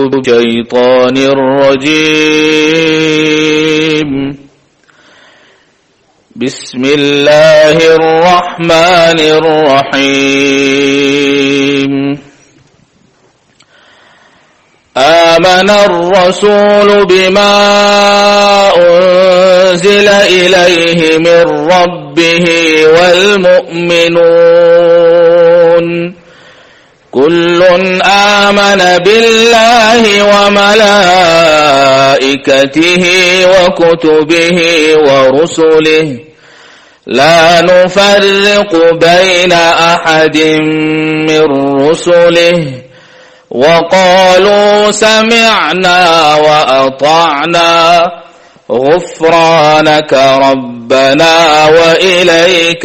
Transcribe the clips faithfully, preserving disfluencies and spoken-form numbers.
الشيطان الرجيم بسم الله الرحمن الرحيم آمن الرسول بما أنزل إليه من ربه والمؤمنون كل آمن بالله وملائكته وكتبه ورسله لا نفرق بين أحد من رسله وقالوا سمعنا وأطعنا غفرانك ربنا وإليك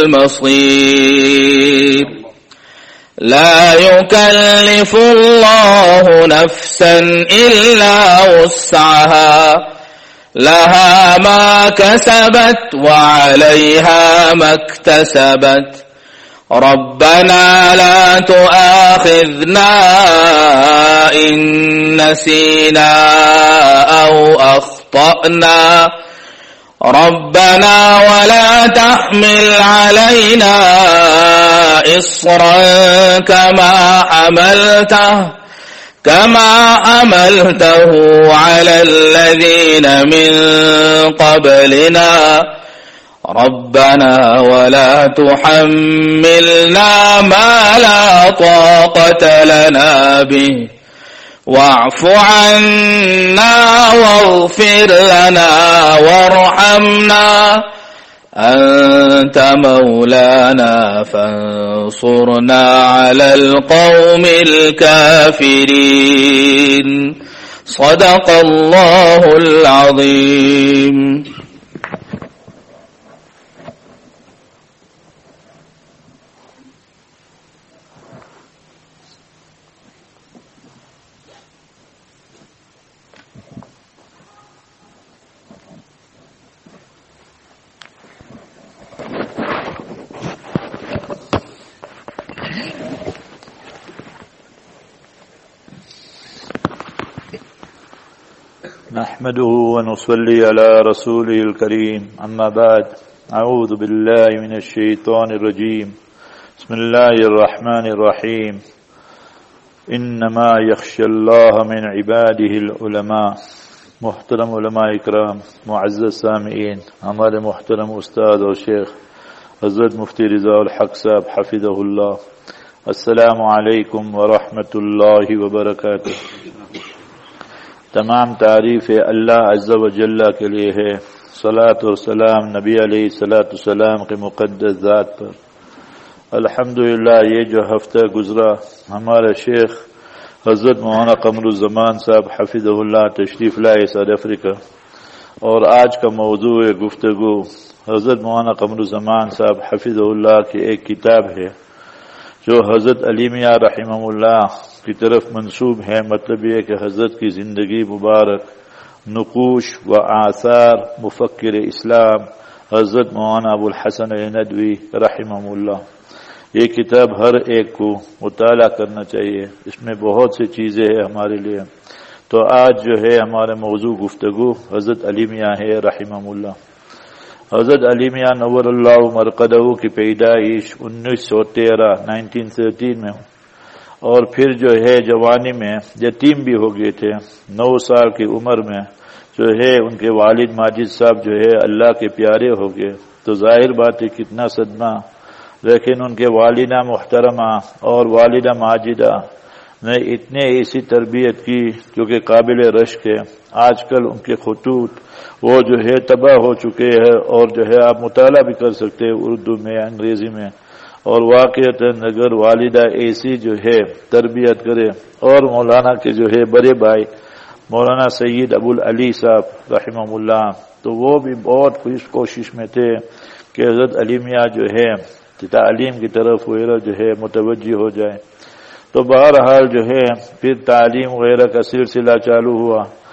المصير لا يكلف الله نفسا إلا وسعها لها ما كسبت وعليها ما اكتسبت ربنا لا تؤاخذنا إن نسينا أو أخطأنا ربنا ولا تحمل علينا إصرا كما حملته كما حملته على الذين من قبلنا ربنا ولا تحملنا ما لا طاقة لنا به واعف عنا واغفر لنا وارحمنا أنت مولانا فانصرنا على القوم الكافرين صدق الله العظيم. نحمده ونصلي على رسوله الكريم أما بعد أعوذ بالله من الشيطان الرجيم بسم الله الرحمن الرحيم إنما يخشى الله من عباده العلماء. محترم علماء اکرام، معزز سامعین، ہمارے محترم استاد اور شیخ حضرت مفتی رضا الحق صاحب حفظہ اللہ، السلام علیکم ورحمۃ اللہ وبرکاتہ. تمام تعریف اللہ عز و جل کے لیے ہے. صلاۃ و سلام نبی علیہ الصلاۃ والسلام کے مقدس ذات پر. الحمدللہ یہ جو ہفتہ گزرا ہمارے شیخ حضرت مولانا قمر الزمان صاحب حفظہ اللہ تشریف لائے ساؤتھ افریقہ، اور آج کا موضوع گفتگو حضرت مولانا قمر الزمان صاحب حفظہ اللہ کی ایک کتاب ہے جو حضرت علی میاں رحمہ اللہ کی طرف منسوب ہے. مطلب یہ کہ حضرت کی زندگی مبارک، نقوش و آثار مفکر اسلام حضرت مولانا ابو الحسن ندوی رحمہ اللہ. یہ کتاب ہر ایک کو مطالعہ کرنا چاہیے، اس میں بہت سی چیزیں ہیں ہمارے لیے. تو آج جو ہے ہمارے موضوع گفتگو حضرت علی میاں ہے رحمہ اللہ. حضرت علی میاں نور اللہ مرقدہ کی پیدائش انیس سو تیرہ نائنٹین تھرٹین میں، اور پھر جو ہے جوانی میں یتیم بھی ہو گئے تھے. نو سال کی عمر میں جو ہے ان کے والد ماجد صاحب جو ہے اللہ کے پیارے ہو گئے. تو ظاہر بات ہے کتنا صدمہ، لیکن ان کے والدہ محترمہ اور والدہ ماجدہ نے اتنے ایسی تربیت کی جو کہ قابل رشک ہے. آج کل ان کے خطوط وہ جو ہے تباہ ہو چکے ہیں، اور جو ہے آپ مطالعہ بھی کر سکتے ہیں اردو میں انگریزی میں. اور واقعتاً اگر والدہ ایسی جو ہے تربیت کرے، اور مولانا کے جو ہے بڑے بھائی مولانا سید ابو العلی صاحب رحمہ اللہ، تو وہ بھی بہت کوشش میں تھے کہ حضرت علی میاں جو ہے تعلیم کی طرف وغیرہ جو ہے متوجہ ہو جائے. تو بہرحال جو ہے پھر تعلیم وغیرہ کا سلسلہ چالو ہوا.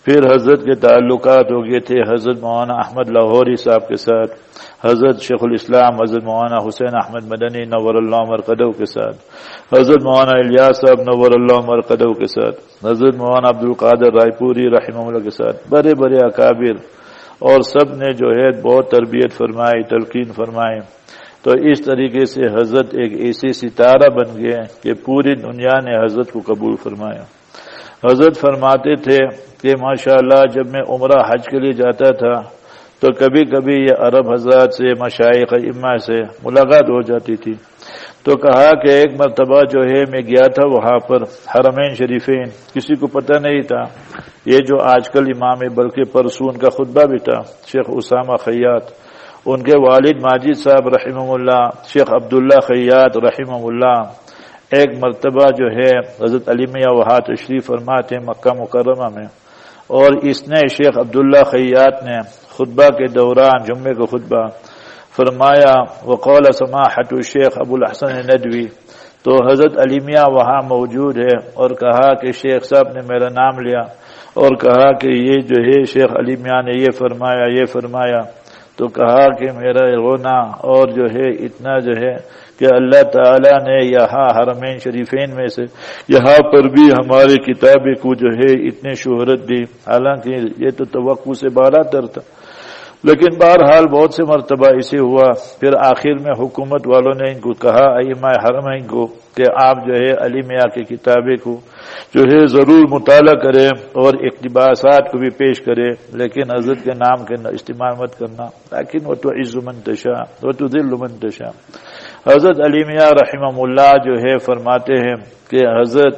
پھر حضرت کے تعلقات ہو گئے تھے حضرت مولانا احمد لاہوری صاحب کے ساتھ، حضرت شیخ الاسلام حضرت مولانا حسین احمد مدنی نور اللہ مرقدہ کے ساتھ، حضرت مولانا الیاس صاحب نور اللہ مرقدہ کے ساتھ، حضرت مولانا عبد القادر رائے پوری رحمہ اللہ کے ساتھ، بڑے بڑے اکابر، اور سب نے جو ہے بہت تربیت فرمائی، تلقین فرمائی. تو اس طریقے سے حضرت ایک ایسی ستارہ بن گئے کہ پوری دنیا نے حضرت کو قبول فرمایا. حضرت فرماتے تھے کہ ماشاءاللہ جب میں عمرہ حج کے لیے جاتا تھا تو کبھی کبھی یہ عرب حضرات سے مشائخ ائمہ سے ملاقات ہو جاتی تھی. تو کہا کہ ایک مرتبہ جو ہے میں گیا تھا وہاں پر حرمین شریفین، کسی کو پتہ نہیں تھا یہ جو آج کل امام بلکہ پرسوں ان کا خطبہ بھی تھا شیخ اسامہ خیاط، ان کے والد ماجد صاحب رحمہ اللہ، شیخ عبداللہ خیاط رحمہ اللہ، ایک مرتبہ جو ہے حضرت علی میاں وہاں تشریف فرماتے مکہ مکرمہ میں، اور اس نے شیخ عبداللہ خیاط نے خطبہ کے دوران جمعے کا خطبہ فرمایا وقال سماحت الشیخ ابو الحسن ندوی، تو حضرت علی میاں وہاں موجود ہے اور کہا کہ شیخ صاحب نے میرا نام لیا اور کہا کہ یہ جو ہے شیخ علی میاں نے یہ فرمایا یہ فرمایا. تو کہا کہ میرا رونا اور جو ہے اتنا جو ہے کہ اللہ تعالیٰ نے یہاں حرمین شریفین میں سے یہاں پر بھی ہماری کتابیں کو جو ہے اتنے شہرت دی، حالانکہ یہ تو توقع سے بالاتر تھا، لیکن بہرحال بہت سے مرتبہ اسے ہوا. پھر آخر میں حکومت والوں نے ان کو کہا ائمہ حرمین کو کہ آپ جو ہے علی میاں کی کتابیں کو جو ہے ضرور مطالعہ کرے اور اقتباسات کو بھی پیش کرے، لیکن حضرت کے نام کے استعمال مت کرنا. لیکن وہ تو عز من تشاء وہ تو ذل من تشاء. حضرت علی میاں رحمہ اللہ جو ہے فرماتے ہیں کہ حضرت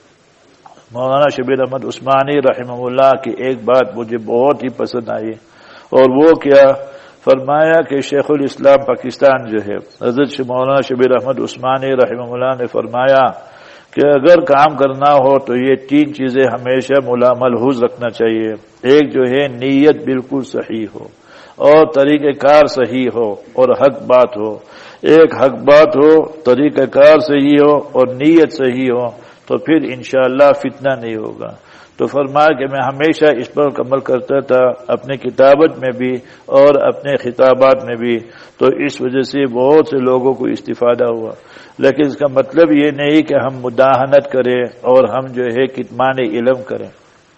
مولانا شبیر احمد عثمانی رحمہ اللہ کی ایک بات مجھے بہت ہی پسند آئی، اور وہ کیا فرمایا کہ شیخ الاسلام پاکستان جو ہے حضرت مولانا شبیر احمد عثمانی رحمہ اللہ نے فرمایا کہ اگر کام کرنا ہو تو یہ تین چیزیں ہمیشہ ملحوظ رکھنا چاہیے. ایک جو ہے نیت بالکل صحیح ہو اور طریقہ کار صحیح ہو اور حق بات ہو. ایک حق بات ہو، طریقہ کار صحیح ہو اور نیت صحیح ہو تو پھر انشاءاللہ فتنہ نہیں ہوگا. تو فرمایا کہ میں ہمیشہ اس پر عمل کرتا تھا اپنے کتابت میں بھی اور اپنے خطابات میں بھی، تو اس وجہ سے بہت سے لوگوں کو استفادہ ہوا. لیکن اس کا مطلب یہ نہیں کہ ہم مداہنت کریں اور ہم جو ہے کتمان علم کریں.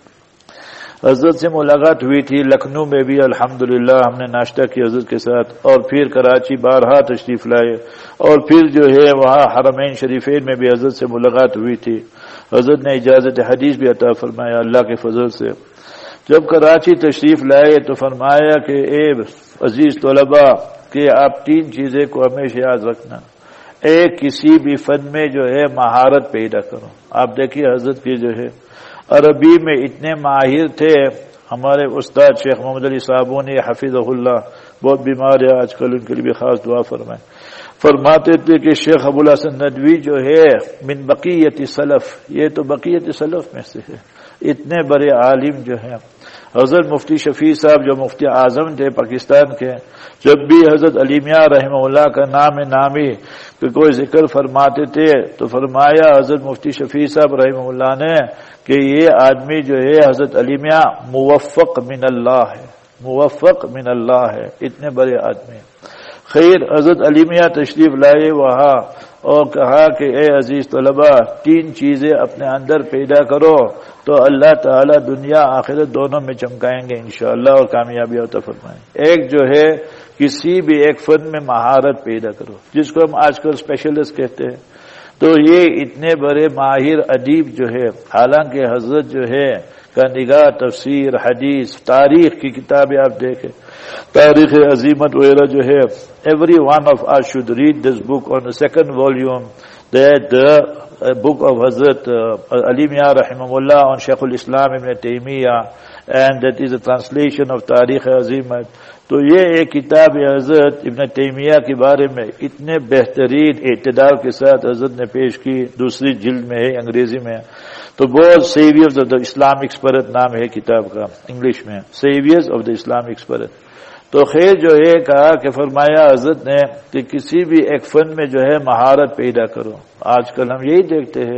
حضرت سے ملاقات ہوئی تھی لکھنؤ میں بھی الحمدللہ، ہم نے ناشتہ کیا حضرت کے ساتھ، اور پھر کراچی بارہا تشریف لائے، اور پھر جو ہے وہاں حرمین شریفین میں بھی حضرت سے ملاقات ہوئی تھی. حضرت نے اجازت حدیث بھی عطا فرمایا اللہ کے فضل سے. جب کراچی تشریف لائے تو فرمایا کہ اے عزیز طلباء کہ آپ تین چیزیں کو ہمیشہ یاد رکھنا. ایک کسی بھی فن میں جو ہے مہارت پیدا کرو. آپ دیکھیے حضرت کی جو ہے عربی میں اتنے ماہر تھے. ہمارے استاد شیخ محمد علی صابونی حفظہ اللہ بہت بیمار ہے آج کل، ان کے لیے بھی خاص دعا فرمائیں. فرماتے تھے کہ شیخ ابو الحسن ندوی جو ہے من بقیت سلف، یہ تو بقیت سلف میں سے ہے. اتنے بڑے عالم جو ہیں. حضرت مفتی شفیع صاحب جو مفتی اعظم تھے پاکستان کے، جب بھی حضرت علی میاں رحمہ اللہ کا نام نامی کہ کوئی ذکر فرماتے تھے تو فرمایا حضرت مفتی شفیع صاحب رحمہ اللہ نے کہ یہ آدمی جو ہے حضرت علی میاں موفق من اللہ ہے، موفق من اللہ ہے. اتنے بڑے آدمی. خیر حضرت علی میاں تشریف لائے وہاں اور کہا کہ اے عزیز طلباء تین چیزیں اپنے اندر پیدا کرو تو اللہ تعالیٰ دنیا آخرت دونوں میں چمکائیں گے انشاءاللہ اور کامیابی عطا فرمائیں. ایک جو ہے کسی بھی ایک فن میں مہارت پیدا کرو، جس کو ہم آج کل اسپیشلسٹ کہتے ہیں. تو یہ اتنے بڑے ماہر ادیب جو ہے، حالانکہ حضرت جو ہے کا نگاہ تفسیر حدیث تاریخ کی کتابیں آپ دیکھیں، تاریخ عظیمت وغیرہ جو ہے، every one of us should read this book on the second volume, that the uh, book of Hazrat uh, Ali Mian rahimahullah on Shaykh al-Islam Ibn Taymiyyah, and that is a translation of Tarikh Azimat. تو یہ ایک کتاب حضرت ابن تیمیہ کے بارے میں اتنے بہترین اعتدال کے ساتھ حضرت نے پیش کی، دوسری جلد میں ہے انگریزی میں. تو بہت saviours of the Islamic spirit نام ہے کتاب کا انگلش میں، saviours of the Islamic spirit. تو خیر جو ہے کہا کہ فرمایا حضرت نے کہ کسی بھی ایک فن میں جو ہے مہارت پیدا کرو. آج کل ہم یہی دیکھتے ہیں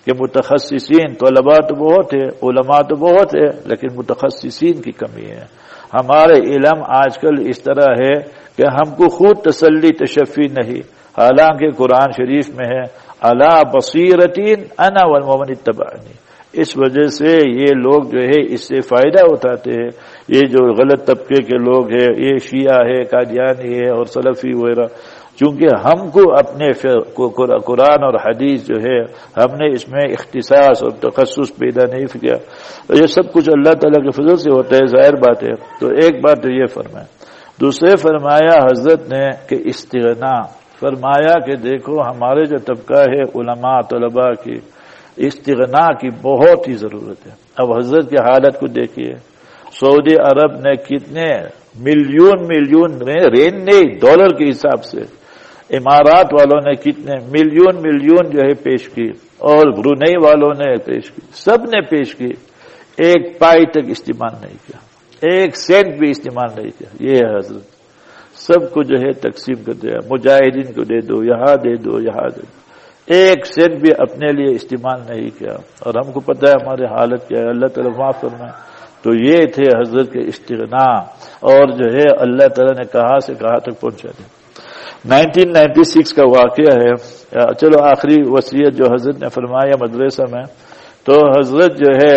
کہ متخصصین طلباء تو بہت ہے، علماء تو بہت ہے، لیکن متخصصین کی کمی ہے. ہمارے علم آج کل اس طرح ہے کہ ہم کو خود تسلی تشفی نہیں، حالانکہ قرآن شریف میں ہے الا بصیرتین انا والمؤمن اتبعنی. اس وجہ سے یہ لوگ جو ہے اس سے فائدہ اٹھاتے ہیں. یہ جو غلط طبقے کے لوگ ہیں، یہ شیعہ ہے، قادیانی ہے اور سلفی وغیرہ، چونکہ ہم کو اپنے قرآن اور حدیث جو ہے ہم نے اس میں اختصاص اور تخصص پیدا نہیں کیا. یہ سب کچھ اللہ تعالیٰ کے فضل سے ہوتا ہے، ظاہر بات ہے. تو ایک بات تو یہ فرمایا. دوسرے فرمایا حضرت نے کہ استغنا، فرمایا کہ دیکھو ہمارے جو طبقہ ہے علماء طلباء کی، استغنا کی بہت ہی ضرورت ہے. اب حضرت کی حالت کو دیکھیے، سعودی عرب نے کتنے ملین ملین رین نہیں ڈالر کے حساب سے، امارات والوں نے کتنے ملین ملین جو ہے پیش کی، اور برونئی والوں نے پیش کی، سب نے پیش کی. ایک پائی تک استعمال نہیں کیا، ایک سینٹ بھی استعمال نہیں کیا. یہ ہے حضرت، سب کو جو ہے تقسیم کر دیا، مجاہدین کو دے دو، یہاں دے دو، یہاں دے دو. ایک سینٹ بھی اپنے لیے استعمال نہیں کیا. اور ہم کو پتہ ہے ہماری حالت کیا ہے، اللہ تعالیٰ معاف فرمائے. تو یہ تھے حضرت کے استغنا، اور جو ہے اللہ تعالیٰ نے کہاں سے کہاں تک پہنچا دیا. نائنٹین نائنٹی سکس کا واقعہ ہے. چلو آخری وصیت جو حضرت نے فرمایا مدرسہ میں، تو حضرت جو ہے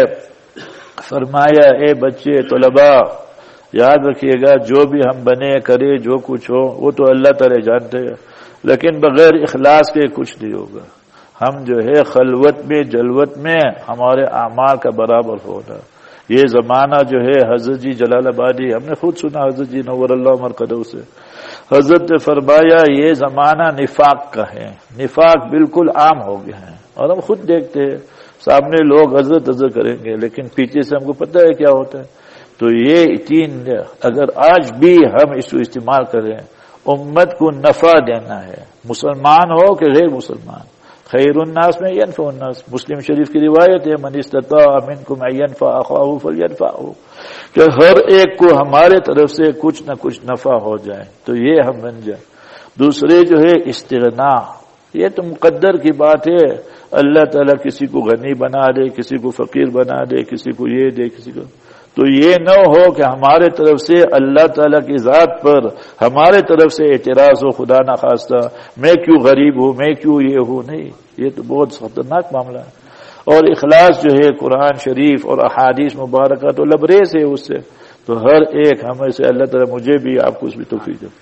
فرمایا اے بچے طلباء یاد رکھیے گا، جو بھی ہم بنے کرے جو کچھ ہو وہ تو اللہ تعالیٰ جانتے ہیں، لیکن بغیر اخلاص کے کچھ نہیں ہوگا. ہم جو ہے خلوت میں جلوت میں ہمارے اعمال کا برابر ہونا. یہ زمانہ جو ہے حضرت جی جلال آبادی، ہم نے خود سنا حضرت جی نور اللہ مرقدہ سے، حضرت نے فرمایا یہ زمانہ نفاق کا ہے، نفاق بالکل عام ہو گیا ہے. اور ہم خود دیکھتے ہیں سامنے لوگ حضرت حضرت کریں گے لیکن پیچھے سے ہم کو پتہ ہے کیا ہوتا ہے. تو یہ تین اگر آج بھی ہم اس کو استعمال کریں، امت کو نفع دینا ہے، مسلمان ہو کہ غیر مسلمان. خیر الناس میں ینفع الناس، مسلم شریف کی روایت ہے من استطاع منکم ان ینفع اخاہ فلینفعہ، کہ ہر ایک کو ہمارے طرف سے کچھ نہ کچھ نفع ہو جائے تو یہ ہم بن جائیں. دوسرے جو ہے استغنا، یہ تو مقدر کی بات ہے. اللہ تعالیٰ کسی کو غنی بنا دے، کسی کو فقیر بنا دے، کسی کو یہ دے، کسی کو، تو یہ نہ ہو کہ ہمارے طرف سے اللہ تعالیٰ کی ذات پر ہمارے طرف سے اعتراض ہو، خدا نخواستہ میں کیوں غریب ہوں، میں کیوں یہ ہوں. نہیں، یہ تو بہت خطرناک معاملہ ہے. اور اخلاص جو ہے قرآن شریف اور احادیث مبارکہ تو لبریز ہے اس سے. تو ہر ایک ہمیں سے اللہ تعالیٰ مجھے بھی آپ کو اس بھی توفیق دے.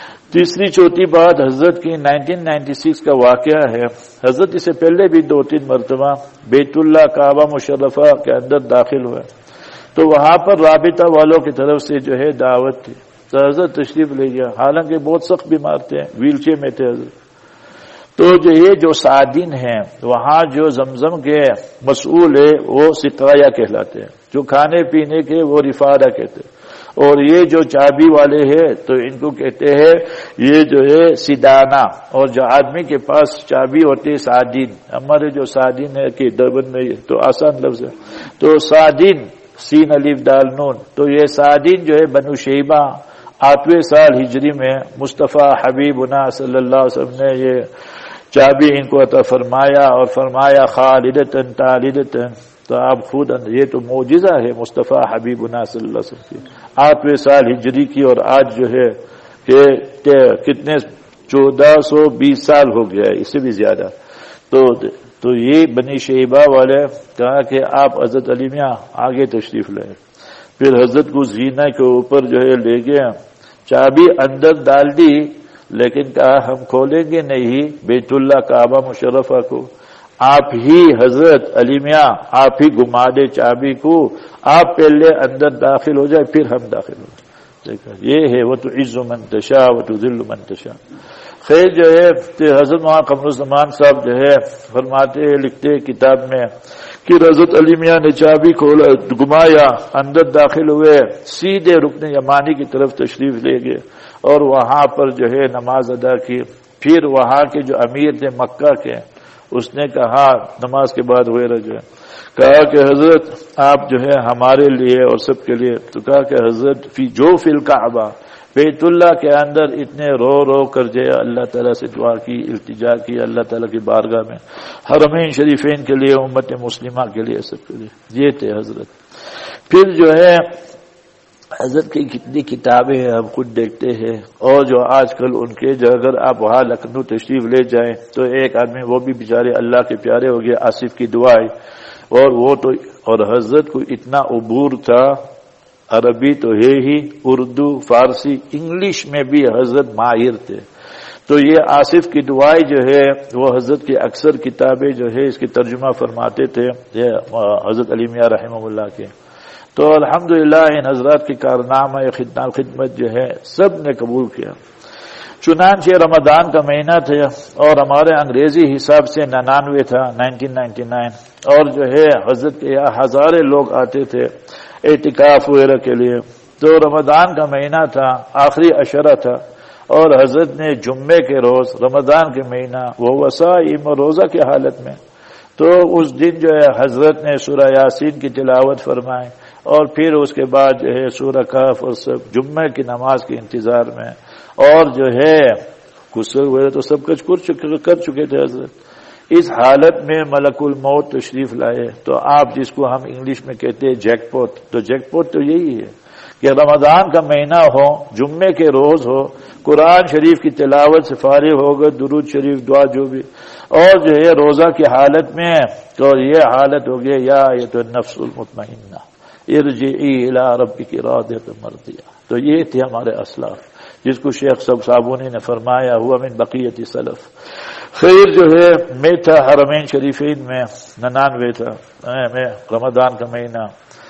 تیسری چوتھی بات حضرت کی نائنٹین نائنٹی سکس کا واقعہ ہے. حضرت اس سے پہلے بھی دو تین مرتبہ بیت اللہ کعبہ مشرفہ کے اندر داخل ہوئے، تو وہاں پر رابطہ والوں کی طرف سے جو ہے دعوت تھی. تو حضرت تشریف لے گیا، حالانکہ بہت سخت بیمار تھے، ویل چیئر میں تھے حضرت. تو جو یہ جو سعدین ہیں وہاں جو زمزم کے مسئول ہے وہ سقایا کہلاتے ہیں، جو کھانے پینے کے وہ رفادہ کہتے ہیں، اور یہ جو چابی والے ہیں تو ان کو کہتے ہیں یہ جو ہے سیدانہ، اور جو آدمی کے پاس چابی ہوتی ہے سعدین. ہمارے جو سعدین ہے کہ دربن میں تو آسان لفظ ہے، تو سعدین سین الف دال نون. تو یہ سعدین جو ہے بنو شیبہ آٹھویں سال ہجری میں مصطفیٰ حبیبنا صلی اللہ علیہ وسلم نے یہ چابی ان کو عطا فرمایا، اور فرمایا خالدتن تالدتن. تو آپ خود، یہ تو معجزہ ہے مصطفیٰ حبیبنا صلی اللہ علیہ وسلم کی، آٹھویں سال ہجری کی، اور آج جو ہے کہ کتنے چودہ سو بیس سال ہو گیا ہے، اس سے بھی زیادہ. تو تو یہ بنی شیبہ والے کہا کہ آپ حضرت علی میاں آگے تشریف لائے. پھر حضرت کو زینہ کے اوپر جو ہے لے گیا، چابی اندر ڈال دی، لیکن کہا ہم کھولیں گے نہیں بیت اللہ کعبہ مشرفہ کو، آپ ہی حضرت علی میاں آپ ہی گھما دے چابی کو، آپ پہلے اندر داخل ہو جائے پھر ہم داخل ہو جائے. یہ ہے وہ تو عز من تشاء و تذل من تشاء. خیر جو ہے حضرت مولانا قمر الزمان صاحب جو ہے فرماتے لکھتے کتاب میں کہ حضرت علی میاں نے چابی کھولا، گھمایا، اندر داخل ہوئے، سیدھے رکن یمانی کی طرف تشریف لے گئے اور وہاں پر جو ہے نماز ادا کی. پھر وہاں کے جو امیر تھے مکہ کے، اس نے کہا نماز کے بعد وغیرہ جو ہے کہا کہ حضرت آپ جو ہے ہمارے لیے اور سب کے لیے، تو کہا کہ حضرت فی جو فی الکعبہ، بیت اللہ کے اندر اتنے رو رو کر جو اللہ تعالیٰ سے دعا کی، التجا کی اللہ تعالیٰ کی بارگاہ میں، حرمین شریفین کے لیے، امت مسلمہ کے لیے، سب کے لیے. یہ تھے حضرت. پھر جو ہے حضرت کی کتنی کتابیں ہیں ہم خود دیکھتے ہیں، اور جو آج کل ان کے جو اگر آپ وہاں لکھنؤ تشریف لے جائیں تو ایک آدمی وہ بھی بیچارے اللہ کے پیارے ہو گئے، آصف کی دعائیں، اور وہ تو اور حضرت کو اتنا عبور تھا، عربی تو ہے ہی، اردو، فارسی، انگلش میں بھی حضرت ماہر تھے. تو یہ آصف کی دعائیں جو ہے وہ حضرت کی اکثر کتابیں جو ہے اس کی ترجمہ فرماتے تھے حضرت علی میاں رحمہ اللہ کے. تو الحمدللہ ان حضرات کی کارنامہ خدمت جو ہے سب نے قبول کیا. چنانچہ رمضان کا مہینہ تھا اور ہمارے انگریزی حساب سے ننانوے تھا، نائنٹین نائنٹی نائن، اور جو ہے حضرت کے یہاں ہزارے لوگ آتے تھے اعتکاف وغیرہ کے لیے. تو رمضان کا مہینہ تھا، آخری عشرہ تھا، اور حضرت نے جمعے کے روز رمضان کے مہینہ وہ وصائم اور روزہ کی حالت میں، تو اس دن جو ہے حضرت نے سورہ یاسین کی تلاوت فرمائے، اور پھر اس کے بعد جو ہے سورہ کہف، اور سب جمعے کی نماز کے انتظار میں، اور جو ہے غسل وغیرہ تو سب کچھ کر چکے تھے حضرت. اس حالت میں ملک الموت تشریف لائے. تو آپ جس کو ہم انگلش میں کہتے ہیں جیک پوٹ، تو جیک پوٹ تو یہی ہے کہ رمضان کا مہینہ ہو، جمعے کے روز ہو، قرآن شریف کی تلاوت سے فارغ ہوگا، درود شریف دعا جو بھی، اور جو ہے روزہ کی حالت میں، تو یہ حالت ہو گئی یا ایتھا النفس المطمئنہ ارجعی الی ربک راضیۃ مرضیہ. تو یہ تھے ہمارے اسلاف، جس کو شیخ صاحب صابونی نے فرمایا ہوا من بقیت سلف. خیر جو ہے میں تھا حرمین شریفین میں، ننانوے تھا میں، رمضان کا مہینہ.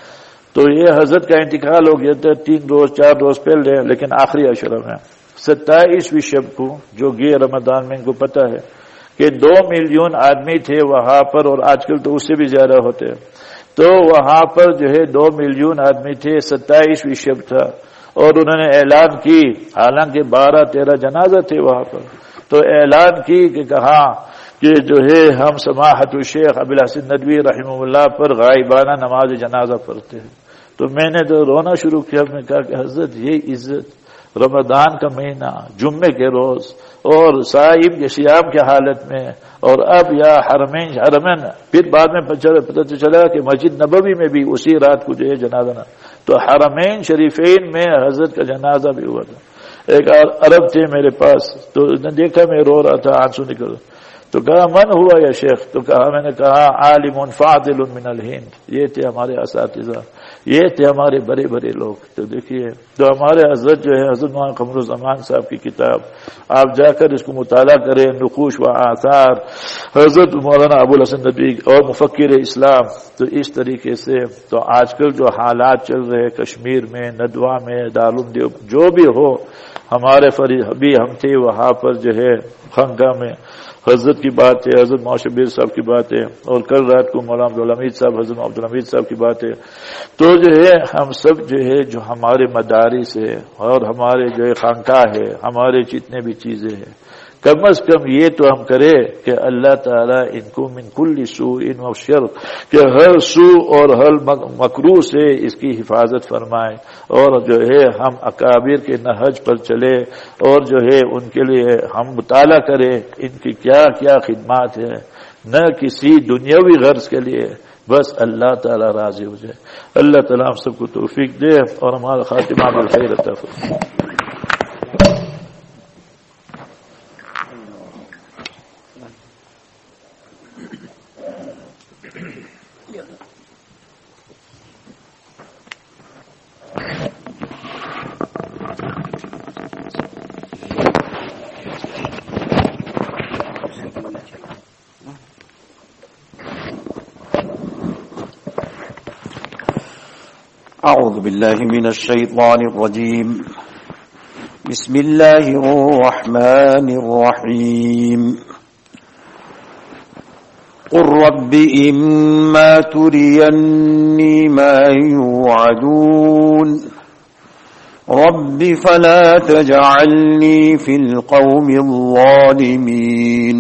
تو یہ حضرت کا انتقال ہو گیا تھا تین روز چار روز پہلے، لیکن آخری عشرہ میں ستائیسویں شب کو جو گئے رمضان میں، ان کو پتا ہے کہ دو ملین آدمی تھے وہاں پر، اور آج کل تو اس سے بھی زیادہ ہوتے. تو وہاں پر جو ہے دو ملین آدمی تھے، ستائیسویں شب تھا، اور انہوں نے اعلان کی، حالانکہ بارہ تیرہ جنازہ تھے وہاں پر، تو اعلان کی کہ کہا کہ جو ہے ہم سماحت الشیخ ابو الحسن ندوی رحمہ اللہ پر غائبانہ نماز جنازہ پڑھتے ہیں. تو میں نے تو رونا شروع کیا. میں نے کہا کہ حضرت یہ عزت، رمضان کا مہینہ، جمعے کے روز، اور صائم کے صیام کی حالت میں، اور اب یا حرمین حرمین. پھر بعد میں پتہ چلا کہ مسجد نبوی میں بھی اسی رات کو جو ہے جنازہ نہ، تو حرمین شریفین میں حضرت کا جنازہ بھی ہوا تھا. ایک عرب تھے میرے پاس، تو نے دیکھا میں رو رہا تھا، آنسو نکل، تو کہا من ہوا یا شیخ؟ تو کہا میں نے کہا عالم فاضل من الہند. یہ تھے ہمارے اساتذہ، یہ تھے ہمارے بڑے بڑے لوگ. تو دیکھیے، تو ہمارے حضرت جو ہے حضرت مولانا قمر الزمان صاحب کی کتاب آپ جا کر اس کو مطالعہ کریں، نقوش و آثار حضرت مولانا ابو الحسن ندوی اور مفکر اسلام. تو اس طریقے سے تو آج کل جو حالات چل رہے کشمیر میں، ندوہ میں، دارالعلوم دیوبند، جو بھی ہو، ہمارے فریق ابھی ہم تھے وہاں پر جو ہے خانقاہ میں، حضرت کی بات ہے، حضرت محمد شبیر صاحب کی بات ہے، اور کل رات کو مولانا عبدالحمید صاحب، حضرت عبدالحمید صاحب کی بات ہے. تو جو ہے ہم سب جو ہے جو ہمارے مدارس ہے اور ہمارے جو ہے خانقاہ ہے، ہمارے جتنے بھی چیزیں ہیں، کم از کم یہ تو ہم کرے کہ اللہ تعالیٰ ان کو من کل سوء و شر، کہ ہر سو اور ہر مکروہ سے اس کی حفاظت فرمائے، اور جو ہے ہم اکابر کے نہج پر چلے، اور جو ہے ان کے لیے ہم مطالعہ کریں ان کی کیا کیا خدمات ہے، نہ کسی دنیاوی غرض کے لیے، بس اللہ تعالیٰ راضی ہو جائے. اللہ تعالیٰ ہم سب کو توفیق دے اور ہمارا خاتمہ بالخیر عطا فرمائے. أعوذ بالله من الشيطان الرجيم. بسم الله الرحمن الرحيم. قل رب إما تريني ما يوعدون رب فلا تجعلني في القوم الظالمين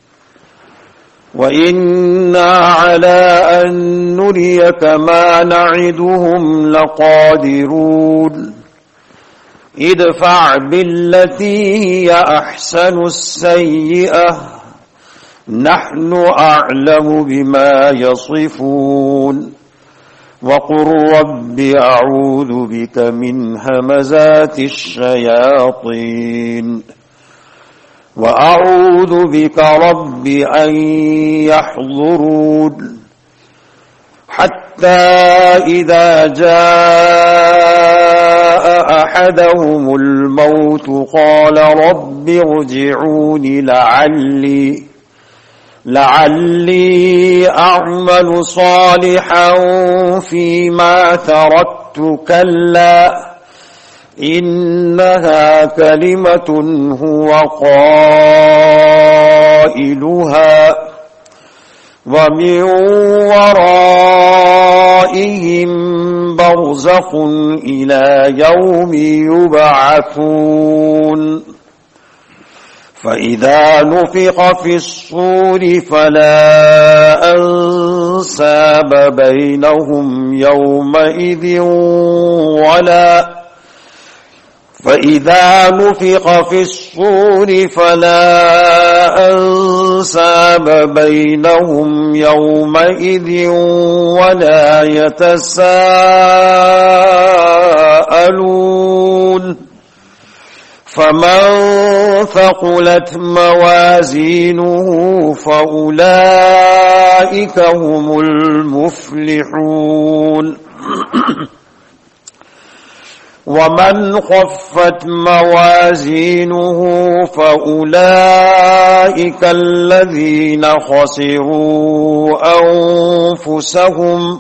وَإِنَّا عَلَىٰ أَن نُّرِيَكَ مَا نَعِدُهُمْ لَقَادِرُونَ ادفع بالتي هي أحسن السيئة نحن أعلم بما يصفون وقل رب أعوذ بك من همزات الشياطين وأعوذ بك رب أن يحضرون حتى إذا جاء أحدهم الموت قال رب ارجعون لعلي لعلي أعمل صالحا فيما تركت كلا إنها كلمة هو قائلها ومن ورائهم برزخ إلى يوم يبعثون فإذا نفخ في الصور فلا أنساب بينهم يومئذ ولا فإذا نفخ في الصور فلا أنساب بينهم يومئذ ولا يتساءلون فمن ثقلت موازينه فأولئك هم المفلحون ومن خفت موازينه فأولئك الذين خسروا أنفسهم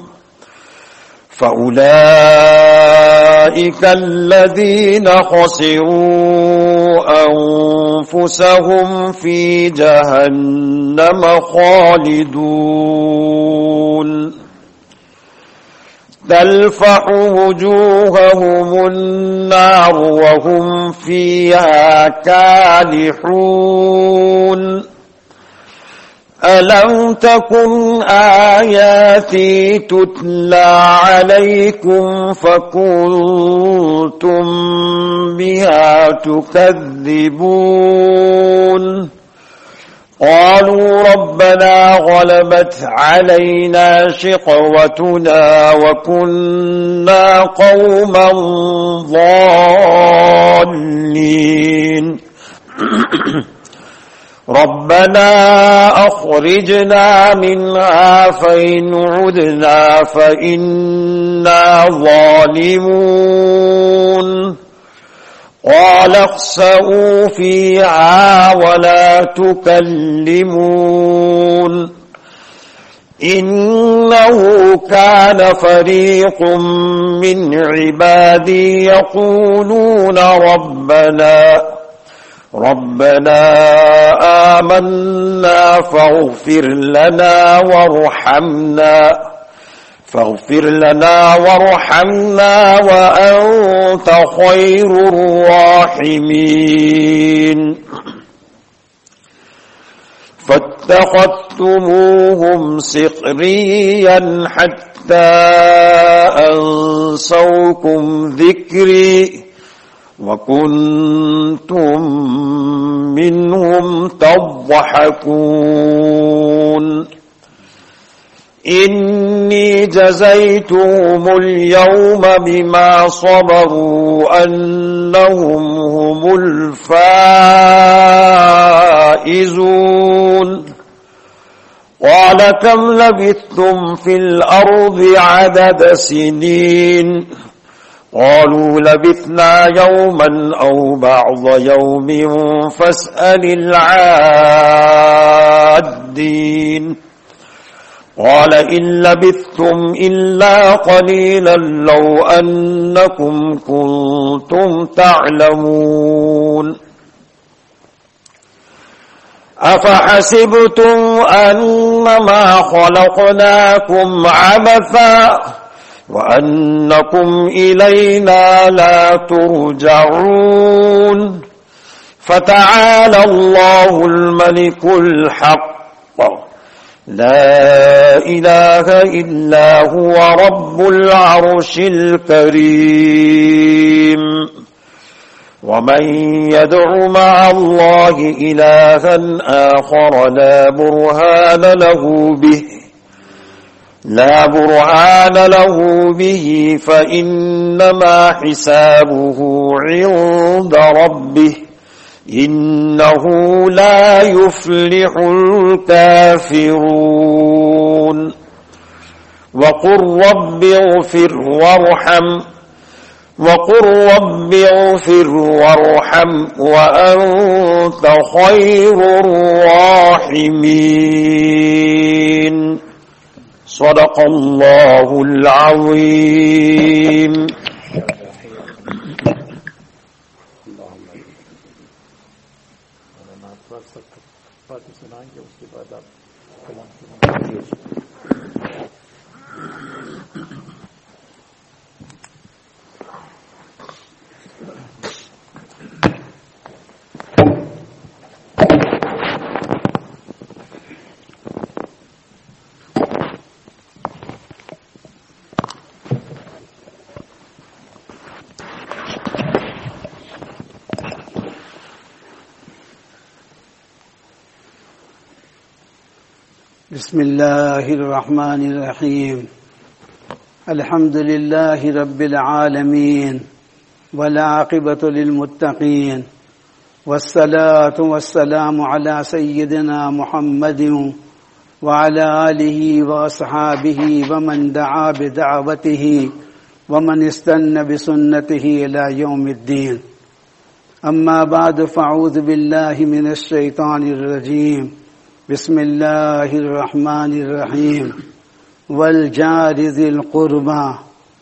فأولئك الذين خسروا أنفسهم في جهنم خالدون تلفح وجوههم النار وهم فيها كالحون ألم تكن آياتي تتلى عليكم فكنتم بها تكذبون قالوا ربنا غلبت علينا شقوتنا وكنا قوما ضالين ربنا أخرجنا منها فإن عدنا فإنا ظالمون قال اخسئوا فيها ولا تكلمون إنه كان فريق من عبادي يقولون ربنا ربنا آمنا فاغفر لنا وارحمنا فاغفر لنا وارحمنا وأنت خير الراحمين فاتخذتموهم سخريا حتى أنسوكم ذكري وكنتم منهم تضحكون إني جزيتهم اليوم بما صبروا أنهم هم الفائزون قال كم لبثتم في الأرض عدد سنين قالوا لبثنا يوما أو بعض يوم فاسأل العادين قال إن لبثتم إلا قليلا لو أنكم كنتم تعلمون أفحسبتم أنما خلقناكم عبثا وأنكم إلينا لا ترجعون فتعالى الله الملك الحق لا إله إلا هو رب العرش الكريم ومن يدع مع الله إلها آخر لا برهان له به لا برهان له به فإنما حسابه عند ربه إنه لا يفلح الكافرون وقل رب اغفر وارحم وقل رب اغفر وارحم وأنت خير الراحمين صدق الله العظيم. بسم الله الرحمن الرحيم. الحمد لله رب العالمين والعاقبة للمتقين والصلاة والسلام على سيدنا محمد وعلى آله وأصحابه ومن دعا بدعوته ومن استنى بسنته إلى يوم الدين. أما بعد فأعوذ بالله من الشيطان الرجيم. بسم الله الرحمن الرحيم. والجار ذي القربى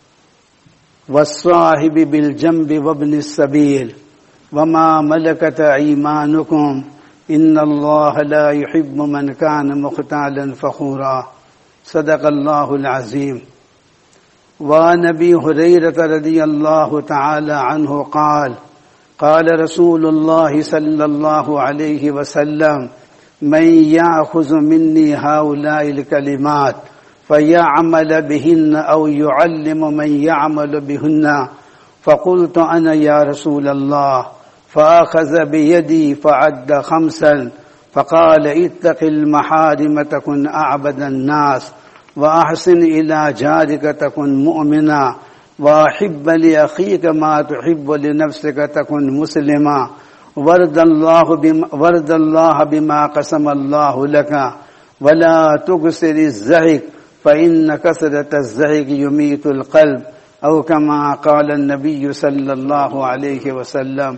والصاحب بالجنب وابن السبيل وما ملكت أيمانكم إن الله لا يحب من كان مختالا فخورا صدق الله العظيم. وعن أبي هريرة رضي الله تعالى عنه قال قال رسول الله صلى الله عليه وسلم من يأخذ مني هؤلاء الكلمات فيعمل بهن أو يعلم من يعمل بهن فقلت أنا يا رسول الله فأخذ بيدي فعد خمسا فقال اتق المحارم تكن أعبد الناس وأحسن إلى جارك تكن مؤمنا وأحب لأخيك ما تحب لنفسك تكن مسلما ورد الله بما, ورد الله بما قسم الله لك ولا تكسر الزهق فإن كثرة الزهق يميت القلب أو كما قال النبي صلی اللہ علیہ وسلم.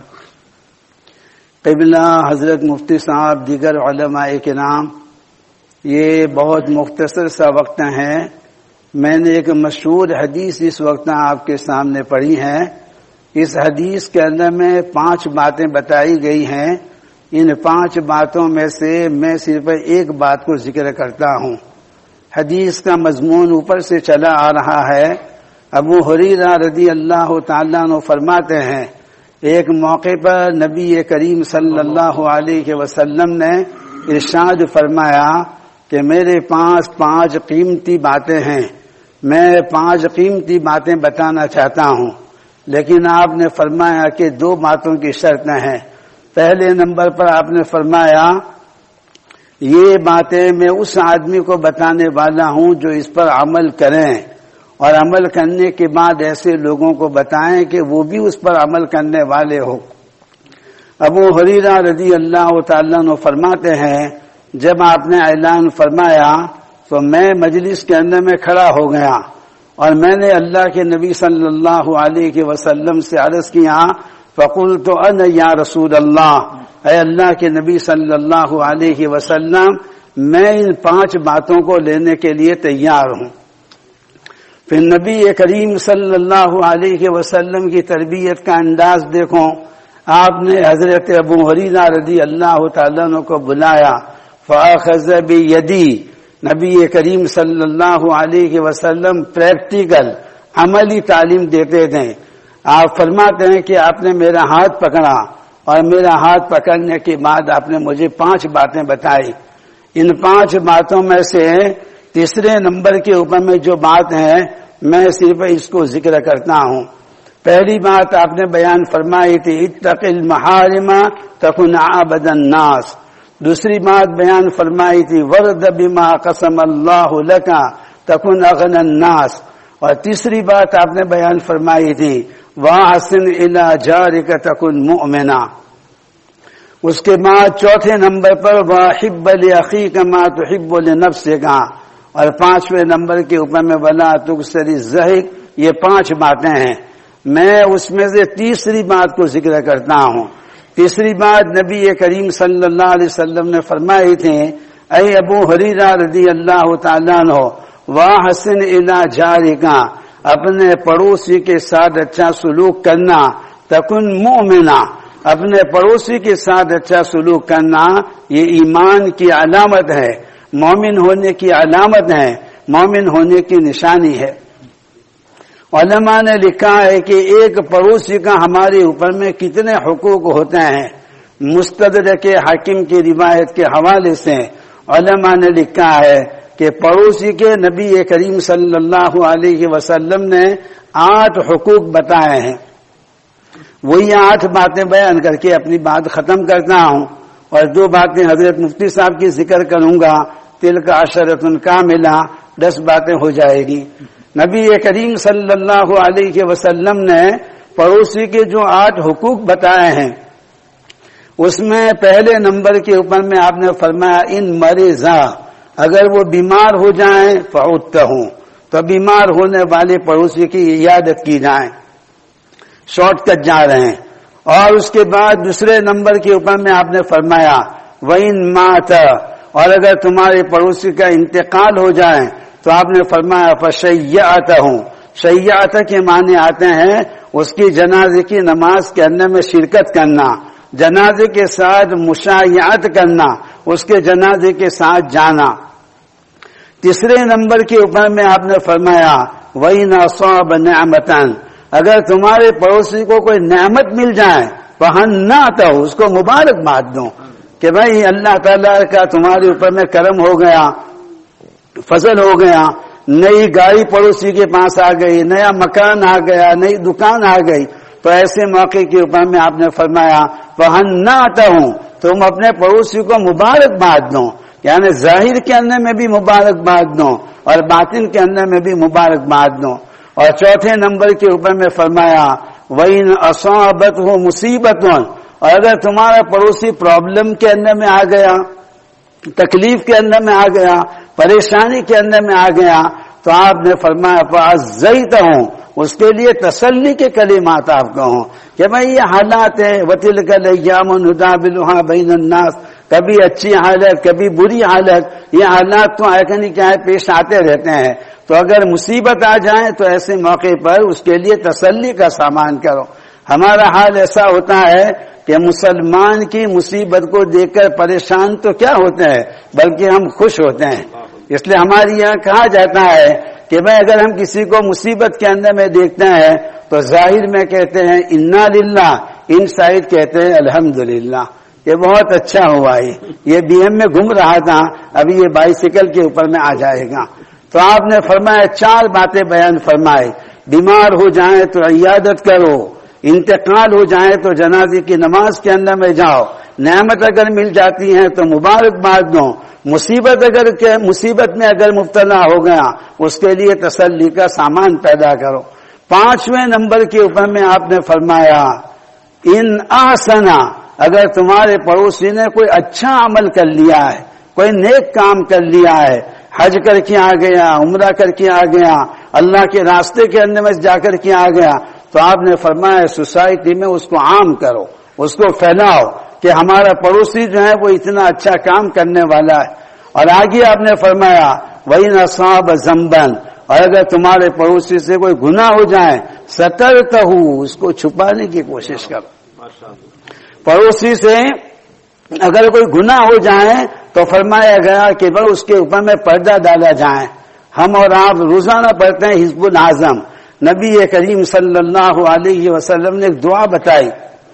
قبلہ حضرت مفتی صاحب، دیگر علماء کرام، یہ بہت مختصر سا وقت ہے. میں نے ایک مشہور حدیث اس وقت آپ کے سامنے پڑھی ہے. اس حدیث کے اندر میں پانچ باتیں بتائی گئی ہیں. ان پانچ باتوں میں سے میں صرف ایک بات کو ذکر کرتا ہوں. حدیث کا مضمون اوپر سے چلا آ رہا ہے. ابو ہریرہ رضی اللہ تعالیٰ عنہ فرماتے ہیں ایک موقع پر نبی کریم صلی اللہ علیہ وسلم نے ارشاد فرمایا کہ میرے پاس پانچ قیمتی باتیں ہیں. میں پانچ قیمتی باتیں بتانا چاہتا ہوں، لیکن آپ نے فرمایا کہ دو باتوں کی شرطیں ہیں. پہلے نمبر پر آپ نے فرمایا یہ باتیں میں اس آدمی کو بتانے والا ہوں جو اس پر عمل کریں، اور عمل کرنے کے بعد ایسے لوگوں کو بتائیں کہ وہ بھی اس پر عمل کرنے والے ہو. ابو ہریرہ رضی اللہ تعالیٰ عنہ فرماتے ہیں جب آپ نے اعلان فرمایا تو میں مجلس کے اندر میں کھڑا ہو گیا اور میں نے اللہ کے نبی صلی اللہ علیہ وسلم سے عرض کیا فقلت انا یا رسول اللہ، اے اللہ کے نبی صلی اللہ علیہ وسلم میں ان پانچ باتوں کو لینے کے لیے تیار ہوں. پھر نبی کریم صلی اللہ علیہ وسلم کی تربیت کا انداز دیکھو. آپ نے حضرت ابو ہریرہ رضی اللہ تعالیٰ عنہ کو بلایا. فاخذ بیدی، نبی کریم صلی اللہ علیہ وسلم پریکٹیکل عملی تعلیم دیتے تھے. آپ فرماتے ہیں کہ آپ نے میرا ہاتھ پکڑا اور میرا ہاتھ پکڑنے کے بعد آپ نے مجھے پانچ باتیں بتائی. ان پانچ باتوں میں سے تیسرے نمبر کے اوپر میں جو بات ہے میں صرف اس کو ذکر کرتا ہوں. پہلی بات آپ نے بیان فرمائی تھی اتق المحارم تکن عبد الناس، دوسری بات بیان فرمائی تھی ورد بما قسم اللہ لک تکن اغنى الناس، اور تیسری بات آپ نے بیان فرمائی تھی واحسن الی جارک تکن مؤمنا۔ اس کے بعد چوتھے نمبر پر واحب لاخیک ما تحب لنفسک، اور پانچویں نمبر کے اوپر میں ولا تکثر الضحک۔ یہ پانچ باتیں ہیں، میں اس میں سے تیسری بات کو ذکر کرتا ہوں۔ تیسری بات نبی کریم صلی اللہ علیہ وسلم نے فرمائی تھی اے ابو ہریرہ رضی اللہ تعالیٰ عنہ واحسن الی جارک، اپنے پڑوسی کے ساتھ اچھا سلوک کرنا، تکن مؤمنا، اپنے پڑوسی کے ساتھ اچھا سلوک کرنا یہ ایمان کی علامت ہے، مومن ہونے کی علامت ہے، مومن ہونے کی نشانی ہے۔ علماء نے لکھا ہے کہ ایک پڑوسی کا ہمارے اوپر میں کتنے حقوق ہوتے ہیں۔ مستدرک حاکم کی روایت کے حوالے سے علماء نے لکھا ہے کہ پڑوسی کے نبی کریم صلی اللہ علیہ وسلم نے آٹھ حقوق بتائے ہیں۔ وہی آٹھ باتیں بیان کر کے اپنی بات ختم کرتا ہوں، اور دو باتیں حضرت مفتی صاحب کی ذکر کروں گا، تلک عشرۃ کاملہ، دس باتیں ہو جائے گی۔ نبی کریم صلی اللہ علیہ وسلم نے پڑوسی کے جو آٹھ حقوق بتائے ہیں اس میں پہلے نمبر کے اوپر میں آپ نے فرمایا ان مریضا، اگر وہ بیمار ہو جائیں فعدتہم، تو بیمار ہونے والے پڑوسی کی عیادت کی جائیں، شارٹ کٹ جا رہے ہیں۔ اور اس کے بعد دوسرے نمبر کے اوپر میں آپ نے فرمایا وَإِن مَاتَ، اور اگر تمہارے پڑوسی کا انتقال ہو جائے تو آپ نے فرمایا فَشَيَّعْتَهُ، شیعت کے معنی آتے ہیں اس کی جنازے کی نماز کے اندر میں شرکت کرنا، جنازے کے ساتھ مشایعت کرنا، اس کے جنازے کے ساتھ جانا۔ تیسرے نمبر کے اوپر میں آپ نے فرمایا وَإِنْ أَصَابَ نِعْمَةً، اگر تمہارے پڑوسی کو کوئی نعمت مل جائے فَهَنَّأْتَهُ، اس کو مبارکباد دو کہ بھائی اللہ تعالیٰ کا تمہارے اوپر میں کرم ہو گیا، فضل ہو گیا، نئی گاڑی پڑوسی کے پاس آ گئی، نیا مکان آ گیا، نئی دکان آ گئی، تو ایسے موقع کے اوپر میں آپ نے فرمایا فَهَنَّأْتَهُ، تم اپنے پڑوسی کو مبارکباد دو، یعنی ظاہر کے اندر میں بھی مبارکباد دو اور باطن کے اندر میں بھی مبارکباد دو۔ اور چوتھے نمبر کے اوپر میں فرمایا وَإِنْ أَصَابَتْهُ مُصِيبَةٌ، اور اگر تمہارا پڑوسی پرابلم کے اندر میں آ گیا، تکلیف کے اندر میں آ گیا، پریشانی کے اندر میں آ گیا، تو آپ نے فرمایا فَعَزَّيْتَهُ، اس کے لیے تسلی کے کلمات آپ کہوں کہ بھائی یہ حالات ہے، وَتِلْكَ الْأَيَّامُ نُدَاوِلُهَا بَيْنَ النَّاسِ، کبھی اچھی حالت کبھی بری حالت، یہ حالات تو آئے کیا ہے پیش آتے رہتے ہیں، تو اگر مصیبت آ جائے تو ایسے موقع پر اس کے لیے تسلی کا سامان کرو۔ ہمارا حال ایسا ہوتا ہے کہ مسلمان کی مصیبت کو دیکھ کر پریشان تو کیا ہوتے ہیں بلکہ ہم خوش ہوتے ہیں۔ اس لیے ہمارے یہاں کہا جاتا ہے کہ بھائی اگر ہم کسی کو مصیبت کے اندر میں دیکھتے ہیں تو ظاہر میں کہتے ہیں انا للہ، ان سائڈ کہتے ہیں الحمدللہ، یہ بہت اچھا ہوا ہے، یہ بی ایم میں گھوم رہا تھا، ابھی یہ بائیسیکل کے اوپر میں آ جائے گا۔ تو آپ نے فرمایا چار باتیں بیان فرمائے، بیمار ہو جائیں تو عیادت کرو، انتقال ہو جائے تو جنازے کی نماز کے اندر میں جاؤ، نعمت اگر مل جاتی ہے تو مبارکباد دو، مصیبت اگر مصیبت میں اگر مبتلا ہو گیا اس کے لیے تسلی کا سامان پیدا کرو۔ پانچویں نمبر کے اوپر میں آپ نے فرمایا ان احسنا، اگر تمہارے پڑوسی نے کوئی اچھا عمل کر لیا ہے، کوئی نیک کام کر لیا ہے، حج کر کے آ گیا، عمرہ کر کے آ گیا، اللہ کے راستے کے اندر میں جا کر کے آ گیا، تو آپ نے فرمایا سوسائٹی میں اس کو عام کرو، اس کو پھیلاؤ کہ ہمارا پڑوسی جو ہے وہ اتنا اچھا کام کرنے والا ہے۔ اور آگے آپ نے فرمایا وَإِنْ أَصَابَ ذَنْبًا، اور اگر تمہارے پڑوسی سے کوئی گناہ ہو جائے سَتَرْتَهُ، اس کو چھپانے کی کوشش کرو۔ پڑوسی سے اگر کوئی گناہ ہو جائے تو فرمایا گیا کہ بھائی اس کے اوپر میں پردہ ڈالا جائے۔ ہم اور آپ روزانہ پڑھتے ہیں حزب الاعظم، نبی کریم صلی اللہ علیہ وسلم نے ایک دعا بتائی،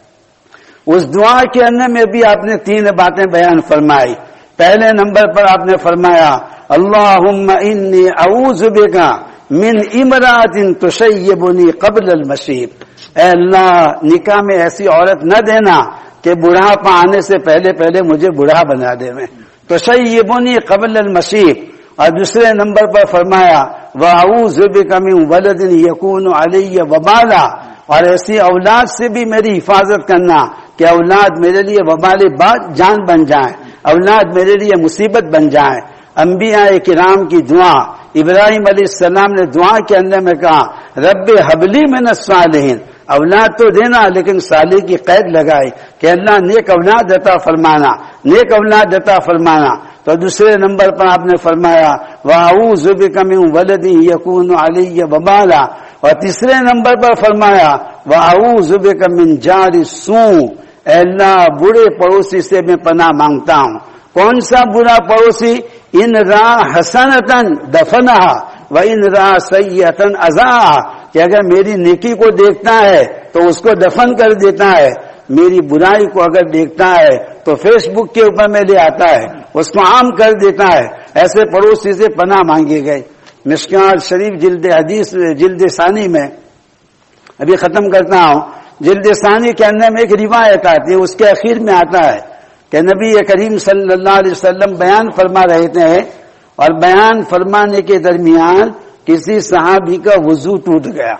اس دعا کے اندر میں بھی آپ نے تین باتیں بیان فرمائی۔ پہلے نمبر پر آپ نے فرمایا اللہم انی اعوذ بک من امرأۃ تشیبنی قبل المشیب، اے اللہ نکاح میں ایسی عورت نہ دینا کہ بڑھاپا آنے سے پہلے پہلے مجھے بوڑھا بنا دے میں. تو شیبونی قبل المشیب. اور دوسرے نمبر پر فرمایا وَأَعُوذُ بِكَ مِنْ وَلَدٍ يَكُونُ عَلَيَّ وَبَالًا. اور ایسی اولاد سے بھی میری حفاظت کرنا کہ اولاد میرے لیے وبال جان بن جائیں، اولاد میرے لیے مصیبت بن جائیں. انبیاء کرام کی دعا، ابراہیم علیہ السلام نے دعا کے اندر میں کہا رب حبلی من الصالحین، اولاد تو دینا لیکن صالح کی قید لگائی کہ اللہ نیک اولاد عطا فرمانا، نیک اولاد عطا فرمانا. تو دوسرے نمبر پر آپ نے فرمایا وَأَعُوذُ بِكَ مِنْ وَلَدٍ يَكُونُ عَلَيَّ وَبَالًا. اور تیسرے نمبر پر فرمایا وَأَعُوذُ بِكَ مِنْ جَارِ السُّوءِ. اے اللہ برے پڑوسی سے میں پناہ مانگتا ہوں. کون سا برا پڑوسی؟ ان را حسنتن دفنہا و ان را سیئتن ازاہا. کہ اگر میری نیکی کو دیکھتا ہے تو اس کو دفن کر دیتا ہے، میری برائی کو اگر دیکھتا ہے تو فیس بک کے اوپر میں لے آتا ہے، اس کو عام کر دیتا ہے. ایسے پڑوسی سے پناہ مانگے گئے. مشکات شریف جلد حدیث جلد ثانی میں ابھی ختم کرتا ہوں. جلد ثانی کے اندر میں ایک روایت آتی ہے، اس کے اخیر میں آتا ہے کہ نبی کریم صلی اللہ علیہ وسلم بیان فرما رہے تھے اور بیان فرمانے کے درمیان کسی صحابی کا وضو ٹوٹ گیا.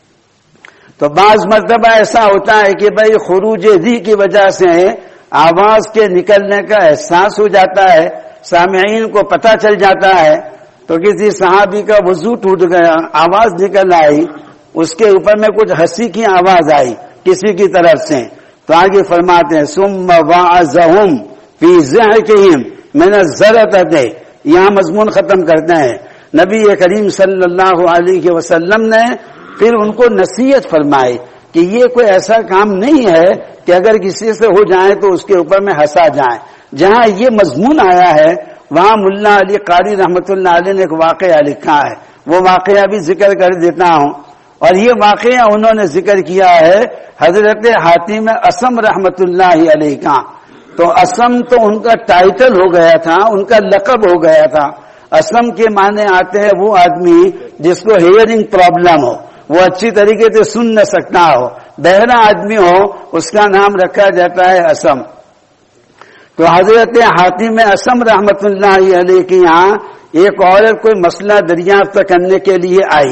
تو بعض مرتبہ ایسا ہوتا ہے کہ بھائی خروج ری کی وجہ سے آواز کے نکلنے کا احساس ہو جاتا ہے، سامعین کو پتہ چل جاتا ہے. تو کسی صحابی کا وضو ٹوٹ گیا، آواز نکل آئی، اس کے اوپر میں کچھ ہنسی کی آواز آئی کسی کی طرف سے. تو آگے فرماتے ہیں ثم وعظہم فی ضحکہم من الزرطۃ. یہاں مضمون ختم کرتے ہیں. نبی کریم صلی اللہ علیہ وسلم نے پھر ان کو نصیحت فرمائی کہ یہ کوئی ایسا کام نہیں ہے کہ اگر کسی سے ہو جائے تو اس کے اوپر میں ہنسا جائے. جہاں یہ مضمون آیا ہے وہاں ملا علی قاری رحمۃ اللہ علیہ نے ایک واقعہ لکھا ہے، وہ واقعہ بھی ذکر کر دیتا ہوں. اور یہ واقعہ انہوں نے ذکر کیا ہے حضرت حاتم اسم رحمۃ اللہ علیہ کا. تو اسم تو ان کا ٹائٹل ہو گیا تھا، ان کا لقب ہو گیا تھا. اسم کے معنی آتے ہیں وہ آدمی جس کو ہیئرنگ پرابلم ہو، وہ اچھی طریقے سے سن نہ سکتا ہو، بہرا آدمی ہو، اس کا نام رکھا جاتا ہے اسم. تو حضرت حاتم اسم رحمۃ اللہ علیہ کے یہاں ایک عورت کوئی مسئلہ دریافت کرنے کے لیے آئی.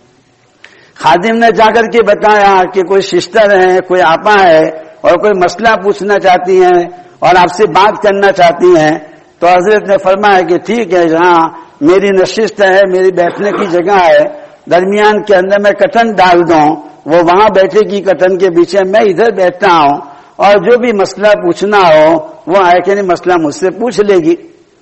خادم نے جا کر کے بتایا کہ کوئی سسٹر ہے، کوئی آپا ہے اور کوئی مسئلہ پوچھنا چاہتی ہیں اور آپ سے بات کرنا چاہتی ہیں. تو حضرت نے فرمایا کہ ٹھیک ہے، جہاں میری نشست ہے، میری بیٹھنے کی جگہ ہے، درمیان کے اندر میں کٹن ڈال دوں، وہ وہاں بیٹھے گی کٹن کے پیچھے، میں ادھر بیٹھتا ہوں اور جو بھی مسئلہ پوچھنا ہو وہ آئے کہ نہیں مسئلہ مجھ سے پوچھ لے گی.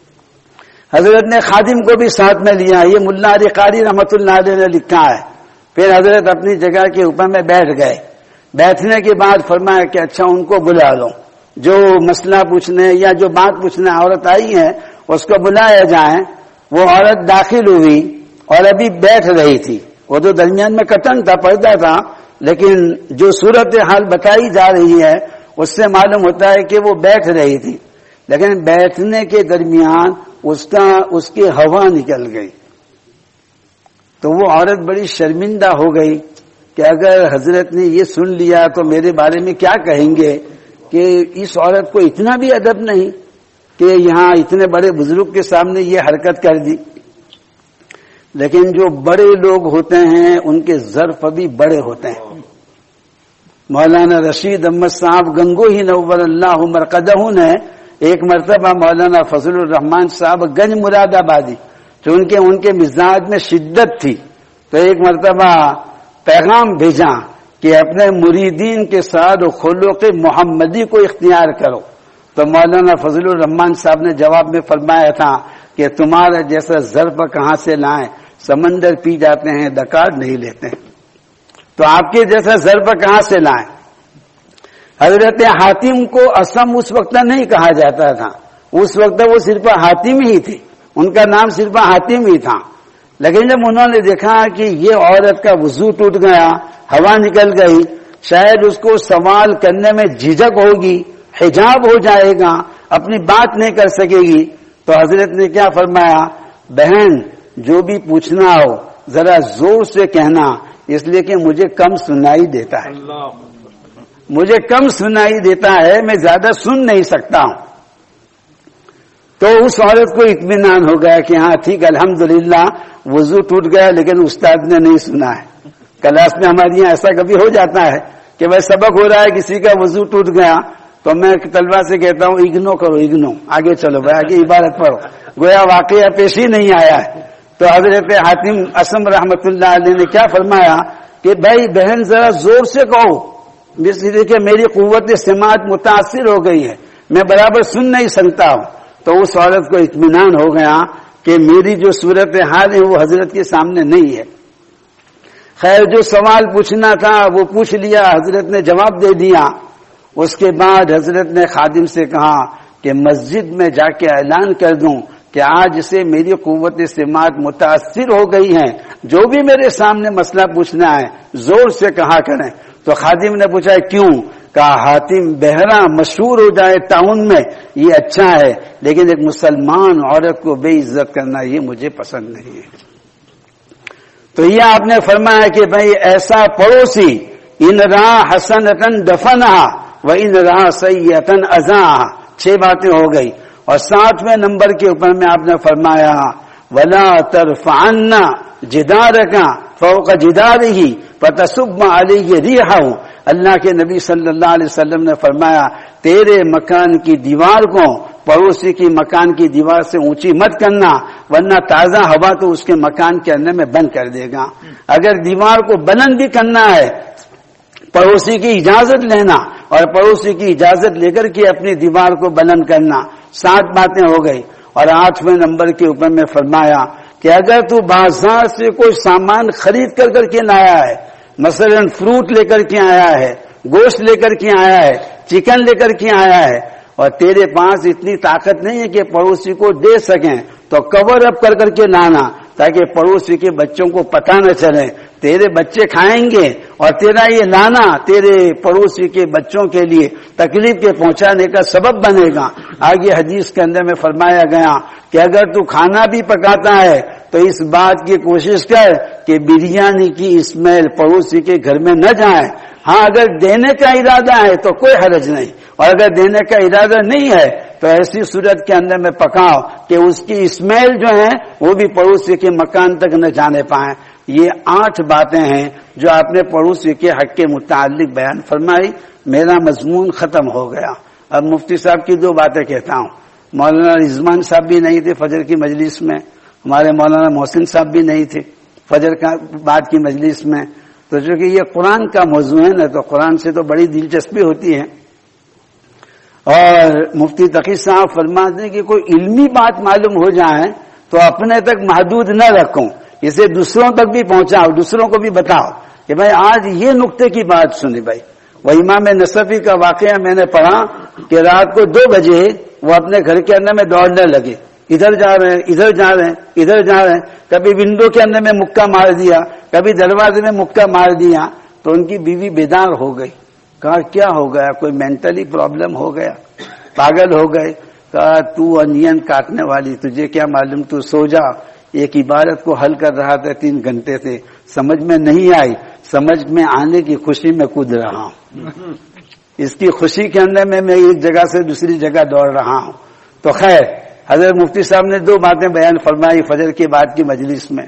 حضرت نے خادم کو بھی ساتھ میں لیا. یہ ملا علی قاری رحمۃ اللہ علیہ نے لکھا ہے. پھر حضرت اپنی جگہ کے اوپر میں بیٹھ گئے. بیٹھنے کے بعد فرمایا کہ اچھا ان کو بلا لو، جو مسئلہ پوچھنے یا جو بات پوچھنے عورت آئی ہے اس کو بلایا جائے. وہ عورت داخل ہوئی اور ابھی بیٹھ رہی تھی. وہ تو درمیان میں کٹن تھا، پردہ تھا، لیکن جو صورت حال بتائی جا رہی ہے اس سے معلوم ہوتا ہے کہ وہ بیٹھ رہی تھی. لیکن بیٹھنے کے درمیان اس کا اس کی ہوا نکل گئی. تو وہ عورت بڑی شرمندہ ہو گئی کہ اگر حضرت نے یہ سن لیا تو میرے بارے میں کیا کہیں گے کہ اس عورت کو اتنا بھی ادب نہیں کہ یہاں اتنے بڑے بزرگ کے سامنے یہ حرکت کر دی. لیکن جو بڑے لوگ ہوتے ہیں ان کے ظرف بھی بڑے ہوتے ہیں. مولانا رشید احمد صاحب گنگوہی نور اللہ مرقدہ نے ایک مرتبہ مولانا فضل الرحمان صاحب گنج مراد آبادی، چونکہ ان کے مزاج میں شدت تھی، تو ایک مرتبہ پیغام بھیجا کہ اپنے مریدین کے ساتھ خلوق محمدی کو اختیار کرو. تو مولانا فضل الرحمان صاحب نے جواب میں فرمایا تھا کہ تمہارا جیسا ظرف کہاں سے لائیں، سمندر پی جاتے ہیں دکار نہیں لیتے ہیں، تو آپ کے جیسا ظرف کہاں سے لائیں. حضرت حاتم کو اسم اس وقت نہیں کہا جاتا تھا، اس وقت وہ صرف حاتم ہی تھے، ان کا نام صرف حاتم ہی تھا. لیکن جب انہوں نے دیکھا کہ یہ عورت کا وضو ٹوٹ گیا، ہوا نکل گئی، شاید اس کو سوال کرنے میں جھجک ہوگی، حجاب ہو جائے گا، اپنی بات نہیں کر سکے گی، تو حضرت نے کیا فرمایا، بہن جو بھی پوچھنا ہو ذرا زور سے کہنا اس لیے کہ مجھے کم سنائی دیتا ہے، مجھے کم سنائی دیتا ہے، میں زیادہ سن نہیں سکتا ہوں۔ تو اس عورت کو اطمینان ہو گیا کہ ہاں ٹھیک الحمدللہ وضو ٹوٹ گیا لیکن استاد نے نہیں سنا ہے۔ کلاس میں ہمارے یہاں ایسا کبھی ہو جاتا ہے کہ بھائی سبق ہو رہا ہے، کسی کا وضو ٹوٹ گیا تو میں طلبہ سے کہتا ہوں اگنو کرو، اگنو، آگے چلو بھائی، آگے عبارت پڑھو، گویا واقعہ پیش ہی نہیں آیا ہے۔ تو حضرت حاتم اسم رحمت اللہ علیہ نے کیا فرمایا کہ بھائی بہن ذرا زور سے کہو، اس لیے کہ میری قوت سماعت متاثر ہو گئی ہے، میں برابر سن نہیں سکتا ہوں۔ تو اس عورت کو اطمینان ہو گیا کہ میری جو صورت حال ہے وہ حضرت کے سامنے نہیں ہے۔ خیر جو سوال پوچھنا تھا وہ پوچھ لیا، حضرت نے جواب دے دیا۔ اس کے بعد حضرت نے خادم سے کہا کہ مسجد میں جا کے اعلان کر دوں کہ آج سے میری قوت سماعت متاثر ہو گئی ہے، جو بھی میرے سامنے مسئلہ پوچھنا ہے زور سے کہا کریں۔ تو خادم نے پوچھا کیوں؟ کہا حاتم بہرا مشہور ہو جائے ٹاؤن میں یہ اچھا ہے، لیکن ایک مسلمان عورت کو بے عزت کرنا یہ مجھے پسند نہیں ہے۔ تو یہ آپ نے فرمایا کہ بھائی ایسا پڑوسی ان رہا حسنتن دفنہا و ان رہا سیئتن ازاہا، چھ باتیں ہو گئی۔ اور ساتویں نمبر کے اوپر میں آپ نے فرمایا ولا ترفعن جدارک فوق جدارہ فتصب علیہ ریحہ، اللہ کے نبی صلی اللہ علیہ وسلم نے فرمایا تیرے مکان کی دیوار کو پڑوسی کی مکان کی دیوار سے اونچی مت کرنا، ورنہ تازہ ہوا تو اس کے مکان کے اندر میں بند کر دے گا۔ اگر دیوار کو بلند بھی کرنا ہے پڑوسی کی اجازت لینا، اور پڑوسی کی اجازت لے کر کے اپنی دیوار کو بلند کرنا۔ سات باتیں ہو گئی۔ اور آٹھویں نمبر کے اوپر میں فرمایا کہ اگر تو بازار سے کوئی سامان خرید کر کر کے لایا ہے، مثلا فروٹ لے کر کے آیا ہے، گوشت لے کر کے آیا ہے، چکن لے کر کے آیا ہے، اور تیرے پاس اتنی طاقت نہیں ہے کہ پڑوسی کو دے سکیں، تو کور اپ کر کر کے لانا تاکہ پڑوسی کے بچوں کو پتہ نہ چلے، تیرے بچے کھائیں گے اور تیرا یہ لانا تیرے پڑوسی کے بچوں کے لیے تکلیف کے پہنچانے کا سبب بنے گا۔ آگے حدیث کے اندر میں فرمایا گیا کہ اگر تو کھانا بھی پکاتا ہے تو اس بات کی کوشش کر کہ بریانی کی اسمیل پڑوسی کے گھر میں نہ جائے۔ ہاں اگر دینے کا ارادہ ہے تو کوئی حرج نہیں، اور اگر دینے کا ارادہ نہیں ہے تو ایسی صورت کے اندر میں پکاؤ کہ اس کی اسمیل جو ہے وہ بھی پڑوسی کے مکان تک نہ جانے پائیں۔ یہ آٹھ باتیں ہیں جو آپ نے پڑوسی کے حق کے متعلق بیان فرمائی۔ میرا مضمون ختم ہو گیا۔ اب مفتی صاحب کی دو باتیں کہتا ہوں۔ مولانا رضوان صاحب بھی نہیں تھے فجر کی مجلس میں، ہمارے مولانا محسن صاحب بھی نہیں تھے فجر کا بعد کی مجلس میں، تو چونکہ یہ قرآن کا موضوع ہے نا تو قرآن سے تو بڑی دلچسپی ہوتی ہے۔ اور مفتی تقی صاحب فرماتے ہیں کہ کوئی علمی بات معلوم ہو جائے تو اپنے تک محدود نہ رکھو، اسے دوسروں تک بھی پہنچاؤ، دوسروں کو بھی بتاؤ کہ بھائی آج یہ نقطے کی بات سنی۔ بھائی وہ امام نصفی کا واقعہ میں نے پڑھا کہ رات کو دو بجے وہ اپنے گھر کے اندر میں دوڑنے لگے، ادھر جا رہے ہیں ادھر جا رہے ہیں ادھر جا رہے ہیں، کبھی ونڈو کے اندر میں مکہ مار دیا، کبھی دروازے میں مکہ مار دیا، تو ان کی بیوی بیدار ہو گئی۔ کہا کیا ہو گیا؟ کوئی مینٹلی پرابلم ہو گیا، پاگل ہو گئے؟ کہا تو انین کاٹنے والی، تجھے کیا معلوم، تو سو جا، ایک عبارت کو حل کر رہا تھا تین گھنٹے سے، سمجھ میں نہیں آئی، سمجھ میں آنے کی خوشی میں کود رہا ہوں، اس کی خوشی کے اندر میں میں ایک جگہ سے دوسری جگہ دوڑ رہا ہوں۔ تو خیر حضرت مفتی صاحب نے دو باتیں بیان فرمائی فجر کے بعد کی مجلس میں،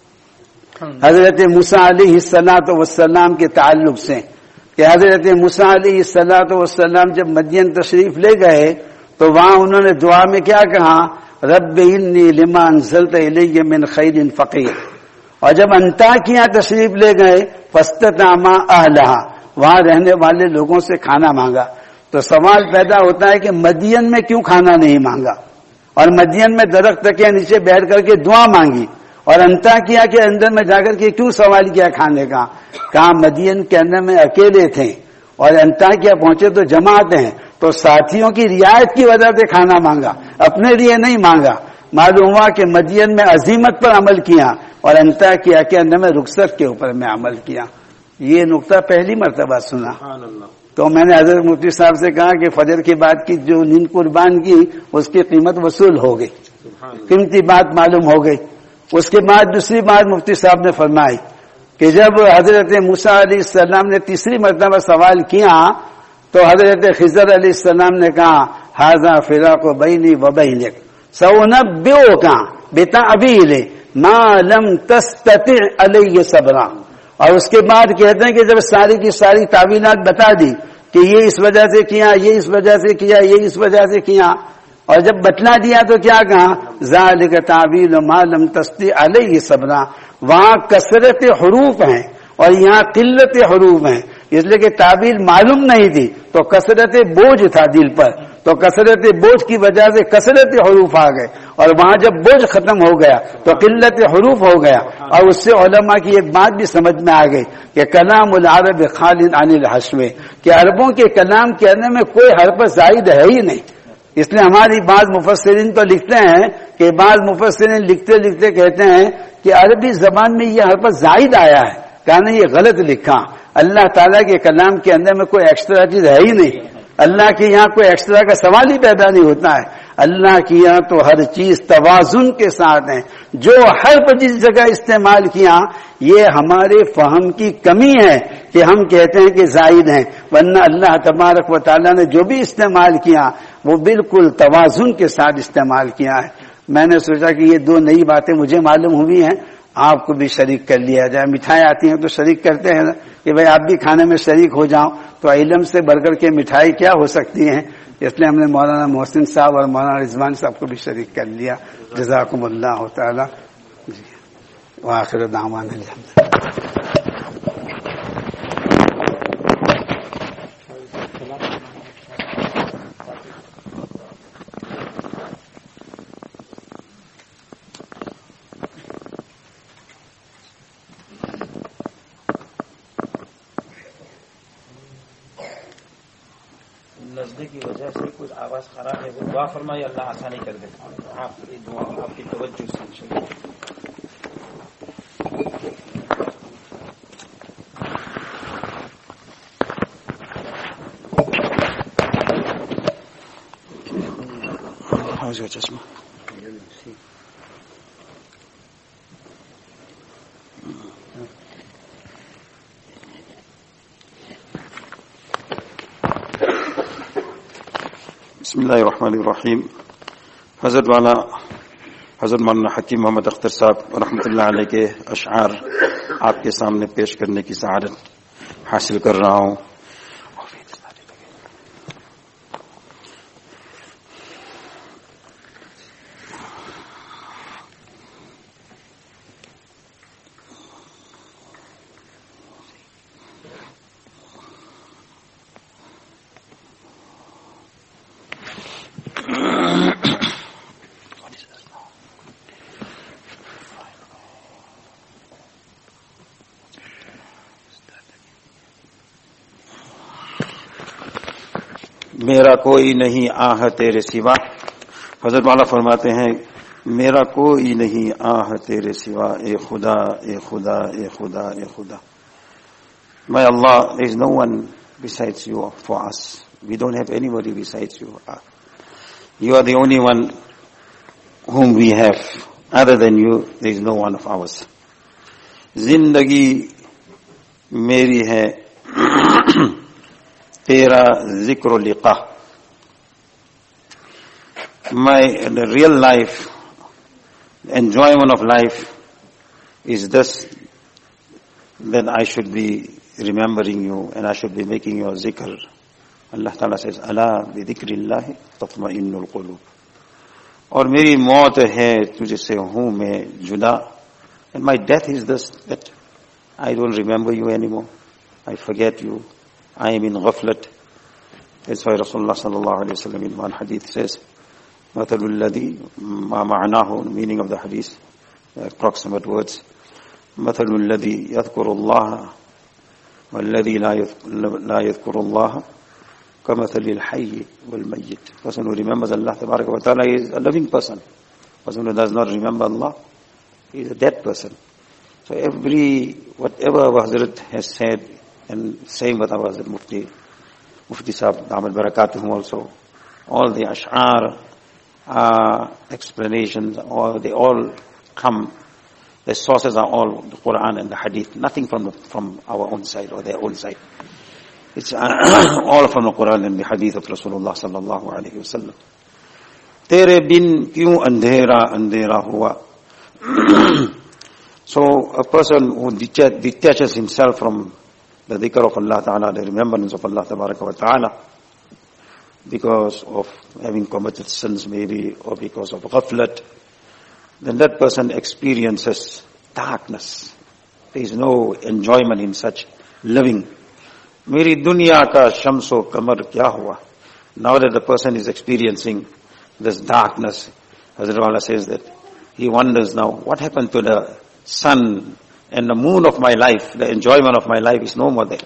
حضرت موسیٰ علیہ الصلوۃ والسلام کے تعلق سے، کہ حضرت موسیٰ علیہ الصلوۃ والسلام جب مدین تشریف لے گئے تو وہاں انہوں نے دعا میں کیا کہا؟ رب انی لما انزلت الی من خیر فقیر۔ اور جب انطاکیہ تشریف لے گئے فاستطعما اہلہا، وہاں رہنے والے لوگوں سے کھانا مانگا۔ تو سوال پیدا ہوتا ہے کہ مدین میں کیوں کھانا نہیں مانگا، اور مدین میں درخت کے نیچے بیٹھ کر کے دعا مانگی، اور انطاکیہ کے اندر میں جا کر کے کیوں سوال کیا کھانے کا؟ کہا مدین کے اندر میں اکیلے تھے اور انطاکیہ پہنچے تو جماعت ہیں، تو ساتھیوں کی رعایت کی وجہ سے کھانا مانگا، اپنے لیے نہیں مانگا۔ معلوم ہوا کہ مدین میں عزیمت پر عمل کیا اور انطاکیہ کے اندر میں رخصت کے اوپر میں عمل کیا۔ یہ نقطہ پہلی مرتبہ سنا تو میں نے حضرت مفتی صاحب سے کہا کہ فجر کے بعد کی جو نیند قربان کی اس کی قیمت وصول ہو گئی، قیمتی بات معلوم ہو گئی۔ اس کے بعد دوسری بات مفتی صاحب نے فرمائی کہ جب حضرت موسیٰ علیہ السلام نے تیسری مرتبہ سوال کیا تو حضرت خضر علیہ السلام نے کہا ھذا فراق بینی و بینک سأنبئک بتأویل ما لم تستطع علیہ صبرا. اور اس کے بعد کہتے ہیں کہ جب ساری کی ساری تعویلات بتا دی کہ یہ اس وجہ سے کیا، یہ اس وجہ سے کیا، یہ اس وجہ سے کیا، اور جب بتلا دیا تو کیا کہا ذالک تعویل ما لم تستطع علیہ صبرا. وہاں کثرت حروف ہیں اور یہاں قلت حروف ہیں، اس لیے کہ تعبیر معلوم نہیں تھی تو کثرت بوجھ تھا دل پر، تو کثرت بوجھ کی وجہ سے کثرت حروف آ گئے، اور وہاں جب بوجھ ختم ہو گیا تو قلت حروف ہو گیا. اور اس سے علماء کی ایک بات بھی سمجھ میں آ گئی کہ کلام العرب خالد عن الحشو، کہ عربوں کے کلام کہنے میں کوئی حرف زائد ہے ہی نہیں. اس لیے ہماری بعض مفسرین تو لکھتے ہیں کہ بعض مفسرین لکھتے لکھتے کہتے ہیں کہ عربی زبان میں یہ حرف زائد آیا ہے، کہنا یہ غلط لکھا. اللہ تعالیٰ کے کلام کے اندر میں کوئی ایکسٹرا چیز ہے ہی نہیں. اللہ کے یہاں کوئی ایکسٹرا کا سوال ہی پیدا نہیں ہوتا ہے. اللہ کے یہاں تو ہر چیز توازن کے ساتھ ہے. جو حرف جس جگہ استعمال کیا یہ ہمارے فہم کی کمی ہے کہ ہم کہتے ہیں کہ زائد ہیں، ورنہ اللہ تبارک و تعالیٰ نے جو بھی استعمال کیا وہ بالکل توازن کے ساتھ استعمال کیا ہے. میں نے سوچا کہ یہ دو نئی باتیں مجھے معلوم ہوئی ہیں، آپ کو بھی شریک کر لیا جائے. مٹھائی آتی ہیں تو شریک کرتے ہیں کہ بھائی آپ بھی کھانے میں شریک ہو جاؤ، تو علم سے بڑھ کر کے مٹھائی کیا ہو سکتی ہیں. اس لیے ہم نے مولانا محسن صاحب اور مولانا رضوان صاحب کو بھی شریک کر لیا. جزاکم اللہ تعالی. جی وآخر دعوانا الحمد. نزدے کی وجہ سے کچھ آواز خراب ہے، وہ دعا فرمائیے اللہ آسانی کر دے. آپ کی دعا آپ کی توجہ سے چشمہ. بسم اللہ الرحمن الرحیم. حضرت والا حضرت مولانا حکیم محمد اختر صاحب رحمۃ اللہ علیہ کے اشعار آپ کے سامنے پیش کرنے کی سعادت حاصل کر رہا ہوں. میرا کوئی نہیں آہ تیرے سوا. حضرت والا فرماتے ہیں میرا کوئی نہیں آہ تیرے سوا، اے خدا اے خدا اے خدا اے خدا. My Allah, there is no one besides you for us. We don't have anybody besides you. You are the only one whom we have. Other than you, there is no one of ours. زندگی میری ہے تیرا ذکر و لقا. My the real life, the enjoyment of life is this, that I should be remembering you and I should be making your zikr. Allah Ta'ala says, Ala bi dhikrillahi tatma'innul qulub. اور میری موت ہے تجھ سے ہوں میں جدا. And my death is this, that I don't remember you anymore. I forget you. I am in ghaflat. That's why Rasulullah sallallahu alayhi wa sallam in one hadith says, مَثَلُ الَّذِي مَا مَعْنَاهُ, the meaning of the hadith, the approximate words, مَثَلُ الَّذِي يَذْكُرُ اللَّهَ وَالَّذِي لَا يَذْكُرُ اللَّهَ كَمَثَلِ الْحَيِّ وَالْمَيِّتِ. Person who remembers Allah tabaraka wa ta'ala is a living person. Person who does not remember Allah is a dead person. So every, whatever Hazrat has said, and same with our Hazrat Mufti, Mufti Sahib, Ahmad Barakatuhum also, all the ash'ar, uh, explanations, all, they all come The sources are all the Quran and the Hadith, nothing from the, from our own side or their own side. It's all from the Quran and the Hadith of Rasulullah sallallahu alaihi wasallam. Tere bin kyun andhera andhera hua. So a person who detaches himself from the dhikr of Allah Ta'ala, the remembrance of Allah Tabaraka wa Ta'ala, because of having committed sins maybe, or because of ghaflat, then that person experiences darkness. There is no enjoyment in such living. Meri dunya ka shamso kamar kya hua? Now that the person is experiencing this darkness, Hazrat Wala says that he wonders now, what happened to the sun and the moon of my life? The enjoyment of my life is no more there.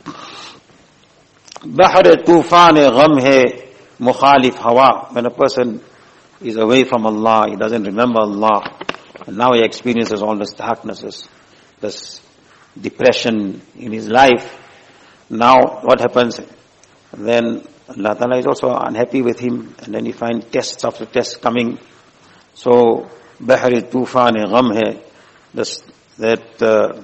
Bahar tufan gham hai mukhalif hawa. When a person is away from Allah, he doesn't remember Allah, and now he experiences all this darknesses, this depression in his life. Now what happens? Then Allah Ta'ala is also unhappy with him, and then he finds tests after tests coming. So Bahar tufan gham hai, this, that uh,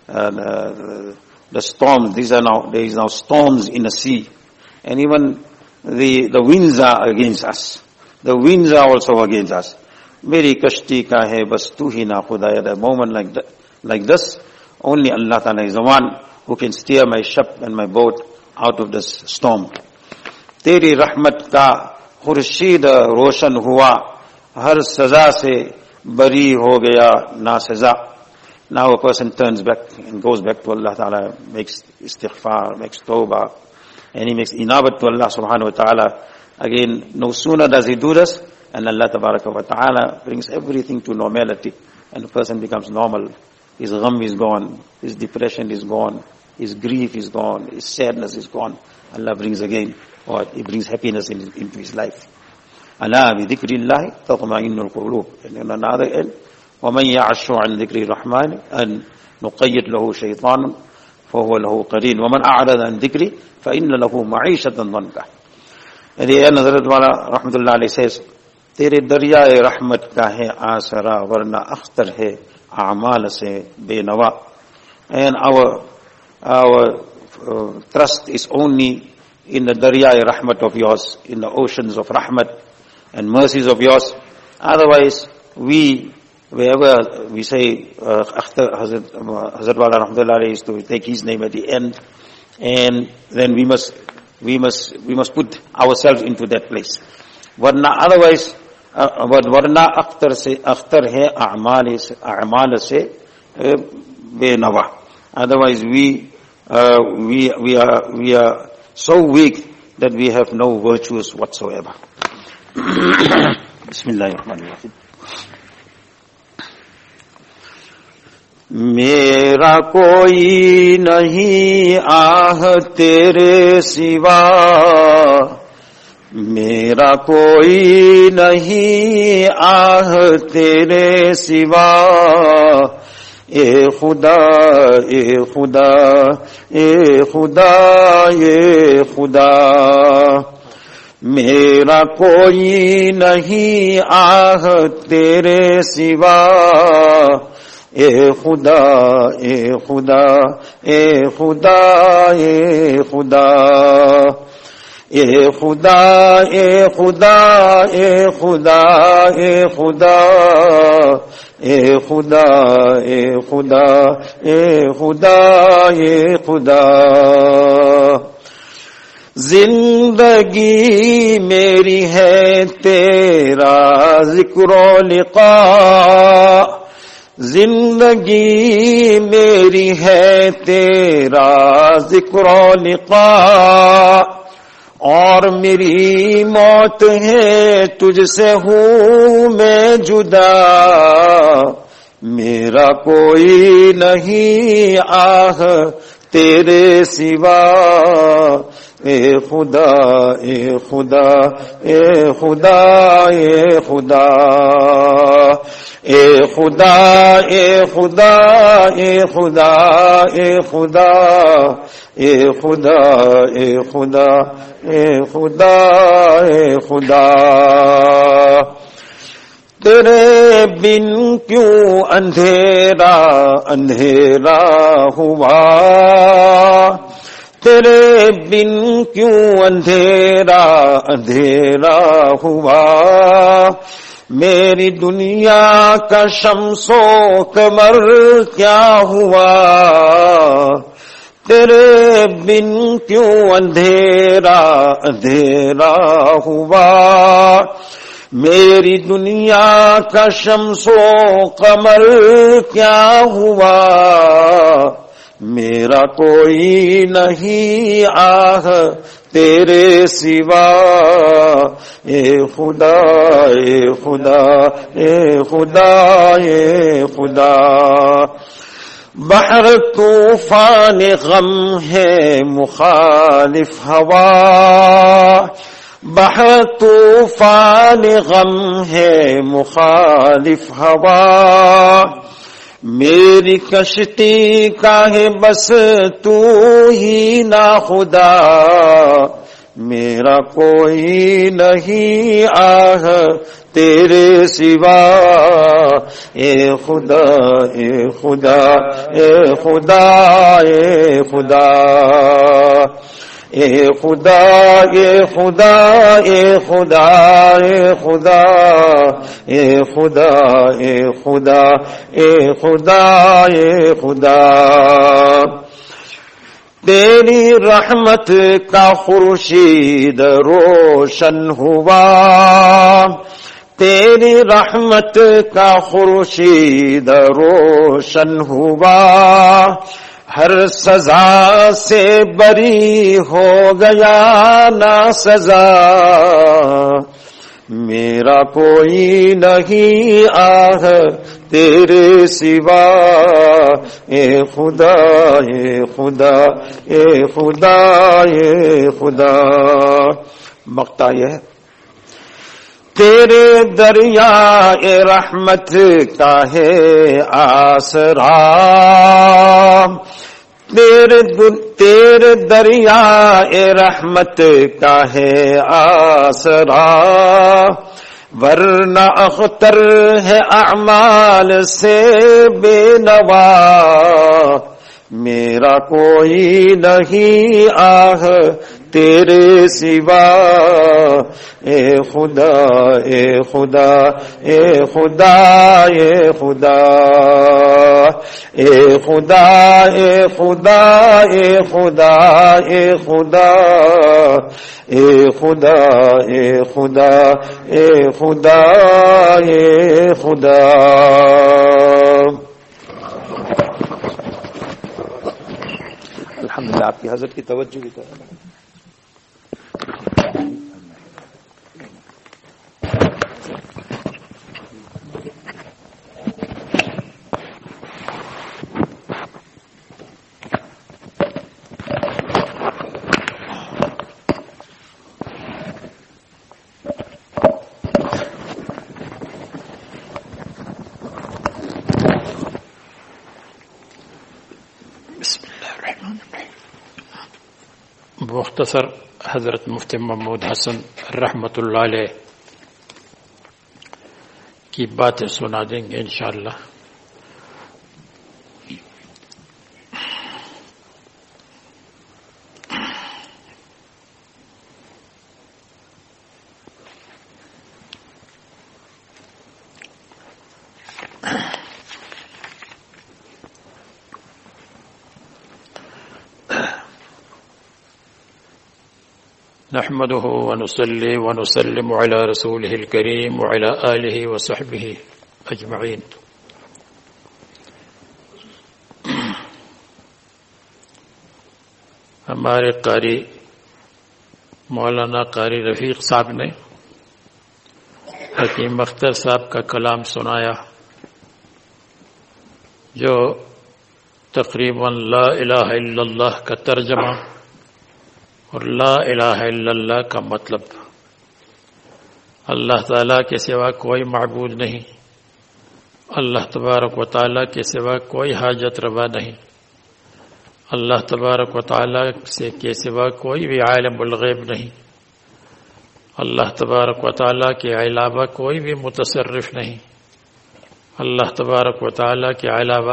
uh, the storms, these are now, there is now storms in the sea, and even the the winds are against us. The winds are also against us. Meri kashti ka hai bas tu hi na khudaya. At a moment like that, like this, only Allah Ta'ala is the one who can steer my ship and my boat out of this storm. Teri rahmat ka khurshid roshan hua, har saza se bari ho gaya na saza. Now a person turns back and goes back to Allah Ta'ala, makes istighfar, makes tawbah, and he makes inabat to Allah Subhanahu wa Ta'ala. Again, no sooner does he do this, and Allah Tabaraka wa Ta'ala brings everything to normality, and the person becomes normal. His gham is gone, his depression is gone, his grief is gone, his sadness is gone. Allah brings again, or He brings happiness in, into his life. Allah bi dhikrillahi tatma'innul qulub. And in another end, وَمَنْ يَعْشُ عَنْ ذِكْرِ الرَّحْمَنِ أَنْ نُقَيِّدْ لَهُ شَيْطَانًا فَهُوَ لَهُ قَرِينٌ وَمَنْ أَعْرَضَ عَنْ ذِكْرِ فَإِنَّ لَهُ مَعِيشَةً ضَنْكَ. And the end Hazrat Wala Rahmatullah Alayhi says, تیرے دریائے رحمت کا ہے آسرا ورنہ اختر ہے اعمال سے بے نوا. And our our uh, trust is only in the daryai rahmat of yours, in the oceans of rahmat and mercies of yours. Otherwise, we, wherever we say, uh, Hazrat, Hazrat Wala Rahmatullah Alayhi is to take his name at the end, and then we must, we must, we must put ourselves into that place. Warna otherwise, uh, warna akhtar se, akhtar hai a'mal se, a'mal se be nawa. Otherwise, we, uh, we, we are, we are so weak that we have no virtues whatsoever. Bismillahirrahmanirrahim. میرا کوئی نہیں آہ تیرے سوا، میرا کوئی نہیں آہ تیرے سوا، اے خدا اے خدا اے خدا اے خدا، میرا کوئی نہیں آہ تیرے سوا، اے خدا اے خدا اے خدا اے خدا، اے خدا اے خدا اے خدا اے خدا، اے خدا اے خدا اے خدا اے خدا. زندگی میری ہے تیرا ذکر و لقاء، زندگی میری ہے تیرا ذکر و لقاء، اور میری موت ہے تجھ سے ہوں میں جدا، میرا کوئی نہیں آہ تیرے سوا، اے خدا اے خدا اے خدا اے خدا، اے خدا اے خدا اے خدا اے خدا، اے خدا اے خدا اے خدا اے خدا. تیرے بن کیوں اندھیرا اندھیرا ہوا، تیرے بن کیوں اندھیرا اندھیرا ہوا، میری دنیا کا شمس و قمر کیا ہوا، تیرے بن کیوں اندھیرا اندھیرا ہوا، میری دنیا کا شمس و قمر کیا ہوا، میرا کوئی نہیں آہ تیرے سوا، اے خدا اے خدا اے خدا اے خدا، بحر طوفان غم ہے مخالف ہوا، بحر طوفان غم ہے مخالف ہوا، میری کشتی کا ہے بس تو ہی نا خدا، میرا کوئی نہیں آہ تیرے سوا، اے خدا اے خدا اے خدا اے خدا، اے خدا اے خدا اے خدا اے خدا، اے خدا اے خدا اے خدا اے خدا، تیری رحمت کا خورشید روشن ہوا، تیری رحمت کا خورشید روشن ہوا، ہر سزا سے بری ہو گیا نا سزا، میرا کوئی نہیں آہ تیرے سوا، اے خدا اے خدا اے خدا اے خدا، مقطع یہ ہے، تیرے دریا اے رحمت کا ہے آسرا، تیرے تیرے دریا اے رحمت کا ہے آسرا، ورنہ اختر ہے اعمال سے بے نوا، میرا کوئی نہیں آہ تیرے سوا، اے خدا اے خدا اے خدا اے خدا، اے خدا اے خدا اے خدا اے خدا، اے خدا اے خدا اے خدا اے خدا۔ الحمدللہ آپ کی حضرت کی توجہ بھی کریں۔ مختصر حضرت مفتی محمود حسن رحمۃ اللہ علیہ کی باتیں سنا دیں گے انشاءاللہ۔ نحمده ونصلي ونسلم على رسوله الكريم وعلى آله وصحبه أجمعين۔ ہمارے قاری مولانا قاری رفیق صاحب نے حکیم اختر صاحب کا کلام سنایا جو تقریباً لا الہ الا اللہ کا ترجمہ اور لا الہ الا اللہ کا مطلب، اللہ تعالیٰ کے سوا کوئی معبود نہیں، اللہ تبارک و تعالیٰ کے سوا کوئی حاجت روا نہیں، اللہ تبارک و تعالیٰ سے کے سوا کوئی بھی عالم الغیب نہیں، اللہ تبارک و تعالیٰ کے علاوہ کوئی بھی متصرف نہیں، اللہ تبارک و تعالیٰ کے علاوہ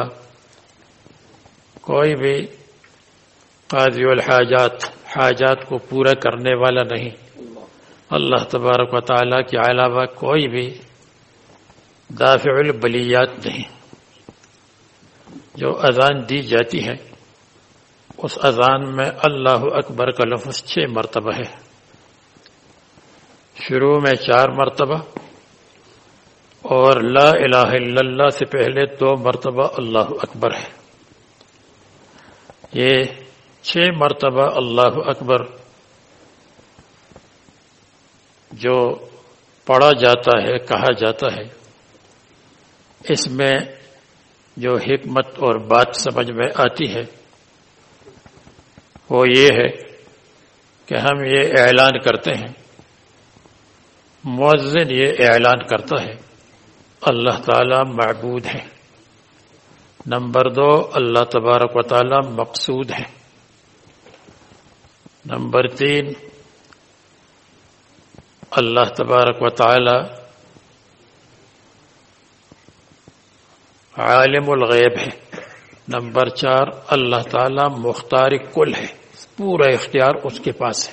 کوئی بھی قاضی الحاجات حاجات کو پورا کرنے والا نہیں، اللہ تبارک و تعالیٰ کے علاوہ کوئی بھی دافع البلیات نہیں۔ جو اذان دی جاتی ہے اس اذان میں اللہ اکبر کا لفظ چھ مرتبہ ہے، شروع میں چار مرتبہ اور لا الہ الا اللہ سے پہلے دو مرتبہ اللہ اکبر ہے۔ یہ چھ مرتبہ اللہ اکبر جو پڑھا جاتا ہے، کہا جاتا ہے، اس میں جو حکمت اور بات سمجھ میں آتی ہے وہ یہ ہے کہ ہم یہ اعلان کرتے ہیں، مؤذن یہ اعلان کرتا ہے اللہ تعالی معبود ہے، نمبر دو اللہ تبارک و تعالی مقصود ہے، نمبر تین اللہ تبارک و تعالی عالم الغیب ہے، نمبر چار اللہ تعالی مختار کل ہے، پورا اختیار اس کے پاس ہے،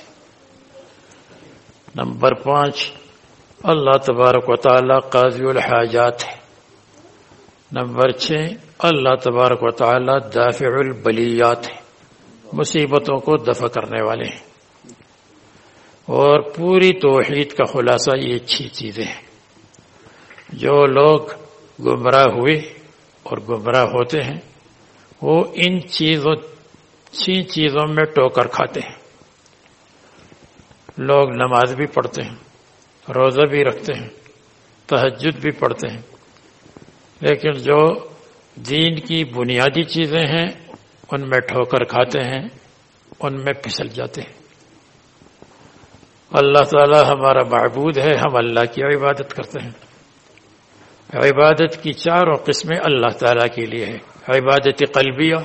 نمبر پانچ اللہ تبارک و تعالی قاضی الحاجات ہے، نمبر چھ اللہ تبارک و تعالی دافع البلیات ہے، مصیبتوں کو دفع کرنے والے ہیں۔ اور پوری توحید کا خلاصہ یہ چھ چیزیں ہیں۔ جو لوگ گمراہ ہوئے اور گمراہ ہوتے ہیں وہ ان چیزوں چھ چیزوں میں ٹوکر کھاتے ہیں۔ لوگ نماز بھی پڑھتے ہیں، روزہ بھی رکھتے ہیں، تہجد بھی پڑھتے ہیں، لیکن جو دین کی بنیادی چیزیں ہیں ان میں ٹھوکر کھاتے ہیں، ان میں پھسل جاتے ہیں۔ اللہ تعالی ہمارا معبود ہے، ہم اللہ کی عبادت کرتے ہیں۔ عبادت کی چاروں قسمیں اللہ تعالی کے لیے ہے۔ عبادت قلبیہ،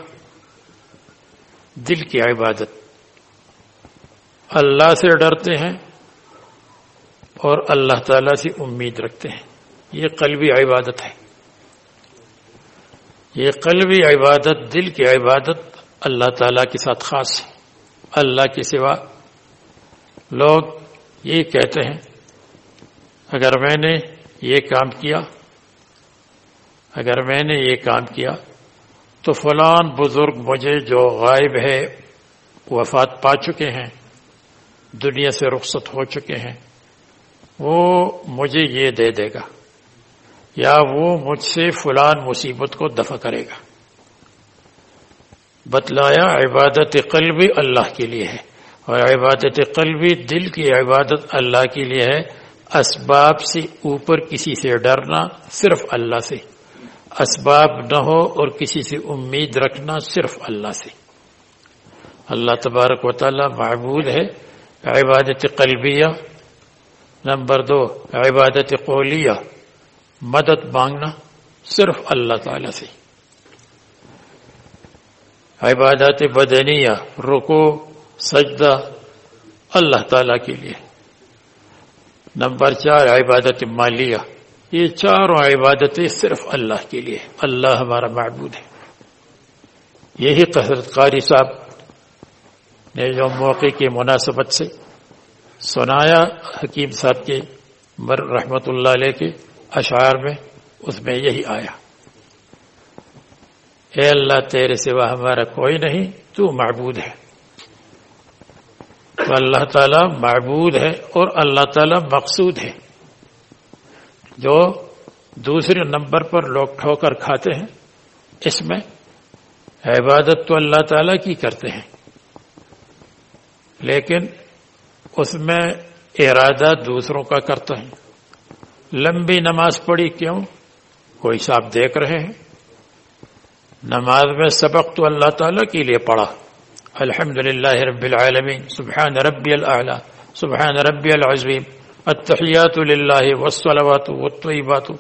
دل کی عبادت، اللہ سے ڈرتے ہیں اور اللہ تعالی سے امید رکھتے ہیں، یہ قلبی عبادت ہے۔ یہ قلبی عبادت، دل کی عبادت اللہ تعالی کے ساتھ خاص ہے۔ اللہ کے سوا لوگ یہ کہتے ہیں اگر میں نے یہ کام کیا اگر میں نے یہ کام کیا تو فلان بزرگ مجھے جو غائب ہے، وفات پا چکے ہیں، دنیا سے رخصت ہو چکے ہیں، وہ مجھے یہ دے دے گا یا وہ مجھ سے فلان مصیبت کو دفع کرے گا۔ بتلایا عبادت قلبی اللہ کے لیے ہے، اور عبادت قلبی دل کی عبادت اللہ کے لیے ہے۔ اسباب سے اوپر کسی سے ڈرنا، صرف اللہ سے، اسباب نہ ہو اور کسی سے امید رکھنا، صرف اللہ سے۔ اللہ تبارک و تعالی معبود ہے۔ عبادت قلبیہ، نمبر دو عبادت قولیہ، مدد مانگنا صرف اللہ تعالی سے۔ عبادت بدنیہ، رکوع سجدہ اللہ تعالی کے لیے۔ نمبر چار عبادت مالیہ، یہ چاروں عبادتیں صرف اللہ کے لیے، اللہ ہمارا معبود ہے۔ یہی حضرت قاری صاحب نے جو موقع کی مناسبت سے سنایا حکیم صاحب کے مر رحمت اللہ علیہ کے اشعار میں، اس میں یہی آیا، اے اللہ تیرے سوا ہمارا کوئی نہیں، تو معبود ہے۔ تو اللہ تعالیٰ معبود ہے اور اللہ تعالیٰ مقصود ہے۔ جو دوسرے نمبر پر لوگ ٹھوکر کھاتے ہیں، اس میں عبادت تو اللہ تعالیٰ کی کرتے ہیں لیکن اس میں ارادہ دوسروں کا کرتا ہے۔ لمبی نماز پڑھی کیوں؟ کوئی صاحب دیکھ رہے ہیں۔ نماز میں سبق تو اللہ تعالیٰ کے لیے پڑھا، الحمدللہ رب العالمین، سبحان ربی الاعلی، سبحان ربی العظیم، التحیات للہ والصلوات والطیبات۔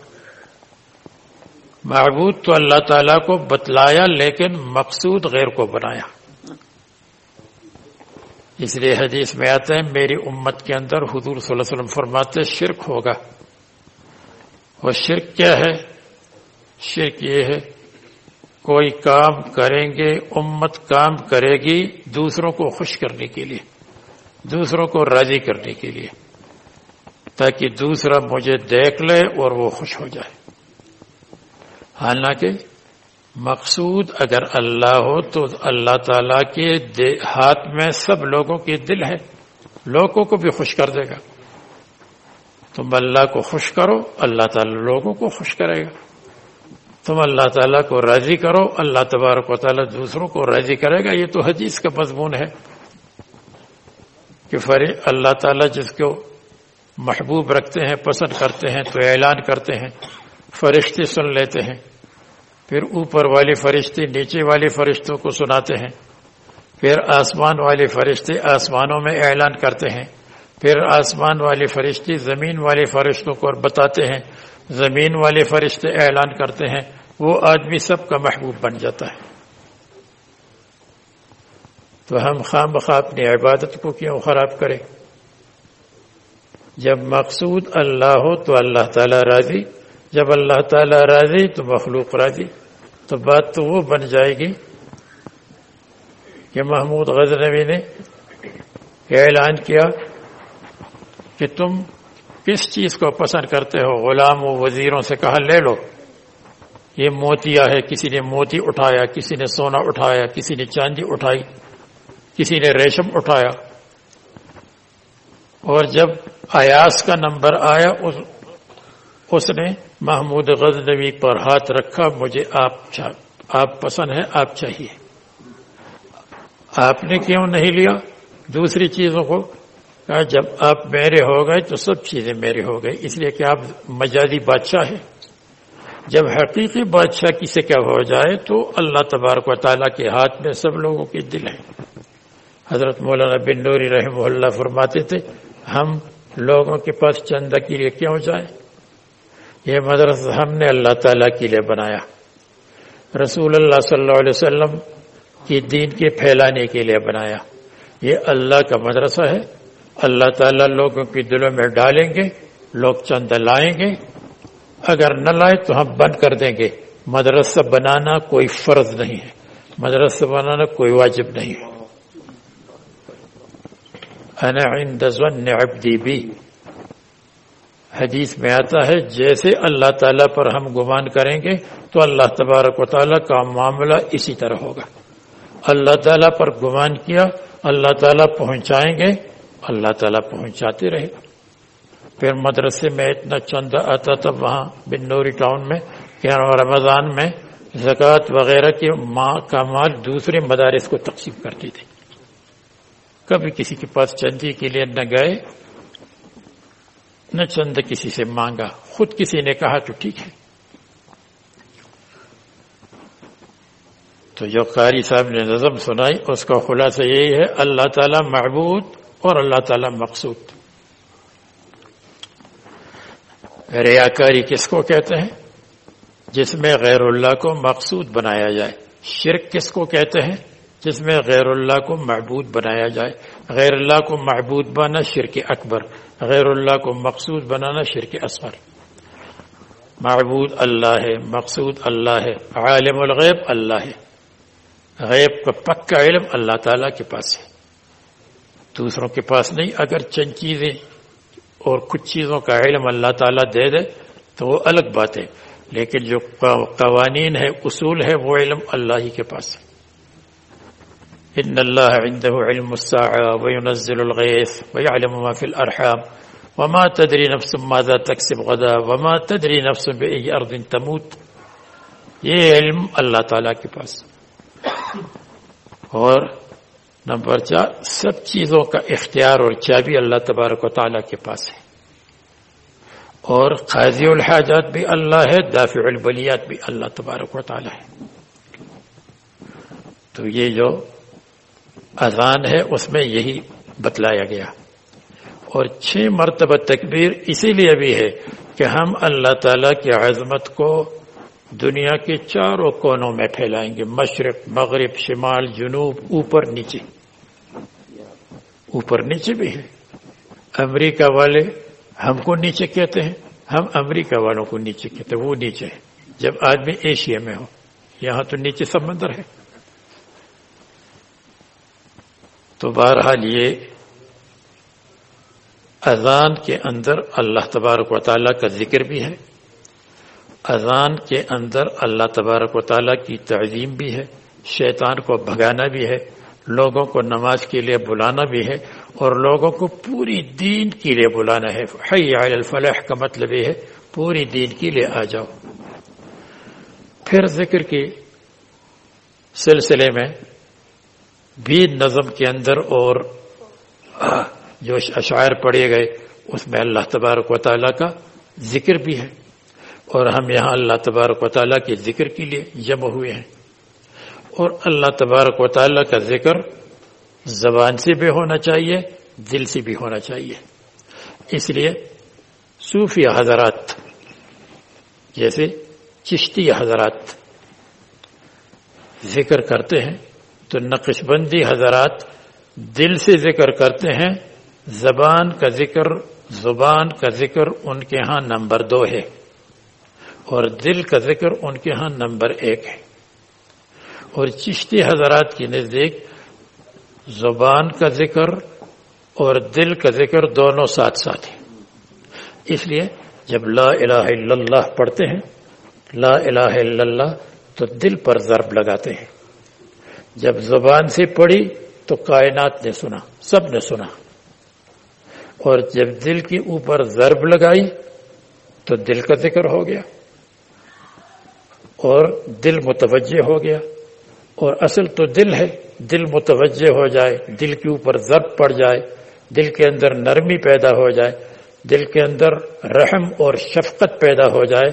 معبود تو اللہ تعالیٰ کو بتلایا لیکن مقصود غیر کو بنایا۔ اس لیے حدیث میں آتا ہے میری امت کے اندر حضور صلی اللہ علیہ وسلم فرماتے شرک ہوگا. اور شرک کیا ہے؟ شرک یہ ہے کوئی کام کریں گے، امت کام کرے گی دوسروں کو خوش کرنے کے لیے، دوسروں کو راضی کرنے کے لیے، تاکہ دوسرا مجھے دیکھ لے اور وہ خوش ہو جائے. حالانکہ مقصود اگر اللہ ہو تو اللہ تعالیٰ کے ہاتھ میں سب لوگوں کے دل ہے، لوگوں کو بھی خوش کر دے گا. تم اللہ کو خوش کرو، اللہ تعالیٰ لوگوں کو خوش کرے گا. تم اللہ تعالیٰ کو راضی کرو، اللہ تبارک و تعالیٰ دوسروں کو راضی کرے گا. یہ تو حدیث کا مضمون ہے کہ اللہ تعالیٰ جس کو محبوب رکھتے ہیں، پسند کرتے ہیں تو اعلان کرتے ہیں، فرشتے سن لیتے ہیں، پھر اوپر والے فرشتے نیچے والے فرشتوں کو سناتے ہیں، پھر آسمان والے فرشتے آسمانوں میں اعلان کرتے ہیں، پھر آسمان والے فرشتے زمین والے فرشتوں کو بتاتے ہیں، زمین والے فرشتے اعلان کرتے ہیں، وہ آدمی سب کا محبوب بن جاتا ہے. تو ہم خام بخواہ اپنی عبادت کو کیوں خراب کریں؟ جب مقصود اللہ ہو تو اللہ تعالیٰ راضی، جب اللہ تعالیٰ راضی تو مخلوق راضی. تو بات تو وہ بن جائے گی کہ محمود غزنوی نے اعلان کیا کہ تم کس چیز کو پسند کرتے ہو؟ غلام و وزیروں سے کہا لے لو، یہ موتیا ہے. کسی نے موتی اٹھایا، کسی نے سونا اٹھایا، کسی نے چاندی اٹھائی، کسی نے ریشم اٹھایا. اور جب ایاس کا نمبر آیا اس, اس نے محمود غزنوی پر ہاتھ رکھا، مجھے آپ آپ پسند ہے، آپ چاہیے. آپ نے کیوں نہیں لیا دوسری چیزوں کو؟ کہا جب آپ میرے ہو گئے تو سب چیزیں میرے ہو گئی، اس لیے کہ آپ مجازی بادشاہ ہیں. جب حقیقی بادشاہ کسی کا ہو جائے تو اللہ تبارک و تعالیٰ کے ہاتھ میں سب لوگوں کے دل ہیں. حضرت مولانا بن نوری رحمہ اللہ فرماتے تھے ہم لوگوں کے پاس چندہ کے لیے کیوں جائیں؟ یہ مدرسہ ہم نے اللہ تعالیٰ کے لیے بنایا، رسول اللہ صلی اللہ علیہ وسلم کی دین کے پھیلانے کے لیے بنایا. یہ اللہ کا مدرسہ ہے. اللہ تعالیٰ لوگوں کے دلوں میں ڈالیں گے، لوگ چندہ لائیں گے، اگر نہ لائے تو ہم بند کر دیں گے. مدرسہ بنانا کوئی فرض نہیں ہے، مدرسہ بنانا کوئی واجب نہیں ہے. انا عند ظن عبدی بی، حدیث میں آتا ہے جیسے اللہ تعالیٰ پر ہم گمان کریں گے تو اللہ تبارک و تعالیٰ کا معاملہ اسی طرح ہوگا. اللہ تعالیٰ پر گمان کیا، اللہ تعالیٰ پہنچائیں گے، اللہ تعالیٰ پہنچاتے رہے گا. پھر مدرسے میں اتنا چندہ آتا تھا وہاں بن نوری ٹاؤن میں کہ رمضان میں زکوٰۃ وغیرہ کے ماں کا مال دوسرے مدارس کو تقسیم کرتی تھی. کبھی کسی کے پاس چندی کے لیے نہ گئے، نہ چند کسی سے مانگا، خود کسی نے کہا تو ٹھیک ہے. تو جو قاری صاحب نے نظم سنائی اس کا خلاصہ یہی ہے اللہ تعالیٰ معبود اور اللہ تعالیٰ مقصود. ریاکاری کس کو کہتے ہیں؟ جس میں غیر اللہ کو مقصود بنایا جائے. شرک کس کو کہتے ہیں؟ جس میں غیر اللہ کو معبود بنایا جائے. غیر اللہ کو معبود بنانا شرک اکبر، غیر اللہ کو مقصود بنانا شرک اصغر. معبود اللہ ہے، مقصود اللہ ہے، عالم الغیب اللہ ہے. غیب کا پکا علم اللہ تعالیٰ کے پاس ہے، دوسروں کے پاس نہیں. اگر چند چیزیں اور کچھ چیزوں کا علم اللہ تعالیٰ دے دے تو وہ الگ بات ہے، لیکن جو قوانین ہے، اصول ہے، وہ علم اللہ ہی کے پاس ہے. ان اللہ عنده علم الساعة وينزل الغيث ويعلم ما في الارحام وما تدري نفس ماذا تكسب غدا وما تدري نفس بأي ارض تموت. یہ علم اللہ تعالیٰ کے پاس. اور نمبر چار، سب چیزوں کا اختیار اور چابی اللہ تبارک و تعالیٰ کے پاس ہے. اور قاضی الحاجات بھی اللہ ہے، دافع البلیات بھی اللہ تبارک و تعالیٰ ہے. تو یہ جو اذان ہے اس میں یہی بتلایا گیا. اور چھ مرتبہ تکبیر اسی لیے بھی ہے کہ ہم اللہ تعالیٰ کی عظمت کو دنیا کے چاروں کونوں میں پھیلائیں گے، مشرق، مغرب، شمال، جنوب، اوپر، نیچے. اوپر نیچے بھی ہے. امریکہ والے ہم کو نیچے کہتے ہیں, ہم امریکہ والوں کو نیچے کہتے ہیں, وہ نیچے ہے. جب آدمی ایشیا میں ہو, یہاں تو نیچے سمندر ہے. تو بہرحال یہ اذان کے اندر اللہ تبارک و تعالیٰ کا ذکر بھی ہے, اذان کے اندر اللہ تبارک و تعالیٰ کی تعظیم بھی ہے, شیطان کو بھگانا بھی ہے, لوگوں کو نماز کے لیے بلانا بھی ہے, اور لوگوں کو پوری دین کے لیے بلانا ہے. حی علی الفلاح کا مطلب یہ ہے پوری دین کے لیے آ جاؤ. پھر ذکر کے سلسلے میں بھی نظم کے اندر اور جو اشعار پڑھے گئے اس میں اللہ تبارک و تعالیٰ کا ذکر بھی ہے, اور ہم یہاں اللہ تبارک و تعالیٰ کے ذکر کے لیے جمع ہوئے ہیں. اور اللہ تبارک و تعالیٰ کا ذکر زبان سے بھی ہونا چاہیے, دل سے بھی ہونا چاہیے. اس لیے صوفی حضرات جیسے چشتی حضرات ذکر کرتے ہیں تو نقش بندی حضرات دل سے ذکر کرتے ہیں. زبان کا ذکر زبان کا ذکر ان کے ہاں نمبر دو ہے, اور دل کا ذکر ان کے ہاں نمبر ایک ہے. اور چشتی حضرات کی نزدیک زبان کا ذکر اور دل کا ذکر دونوں ساتھ ساتھ ہیں. اس لیے جب لا الہ الا اللہ پڑھتے ہیں, لا الہ الا اللہ, تو دل پر ضرب لگاتے ہیں. جب زبان سے پڑھی تو کائنات نے سنا, سب نے سنا. اور جب دل کے اوپر ضرب لگائی تو دل کا ذکر ہو گیا اور دل متوجہ ہو گیا. اور اصل تو دل ہے, دل متوجہ ہو جائے, دل کے اوپر ضرب پڑ جائے, دل کے اندر نرمی پیدا ہو جائے, دل کے اندر رحم اور شفقت پیدا ہو جائے,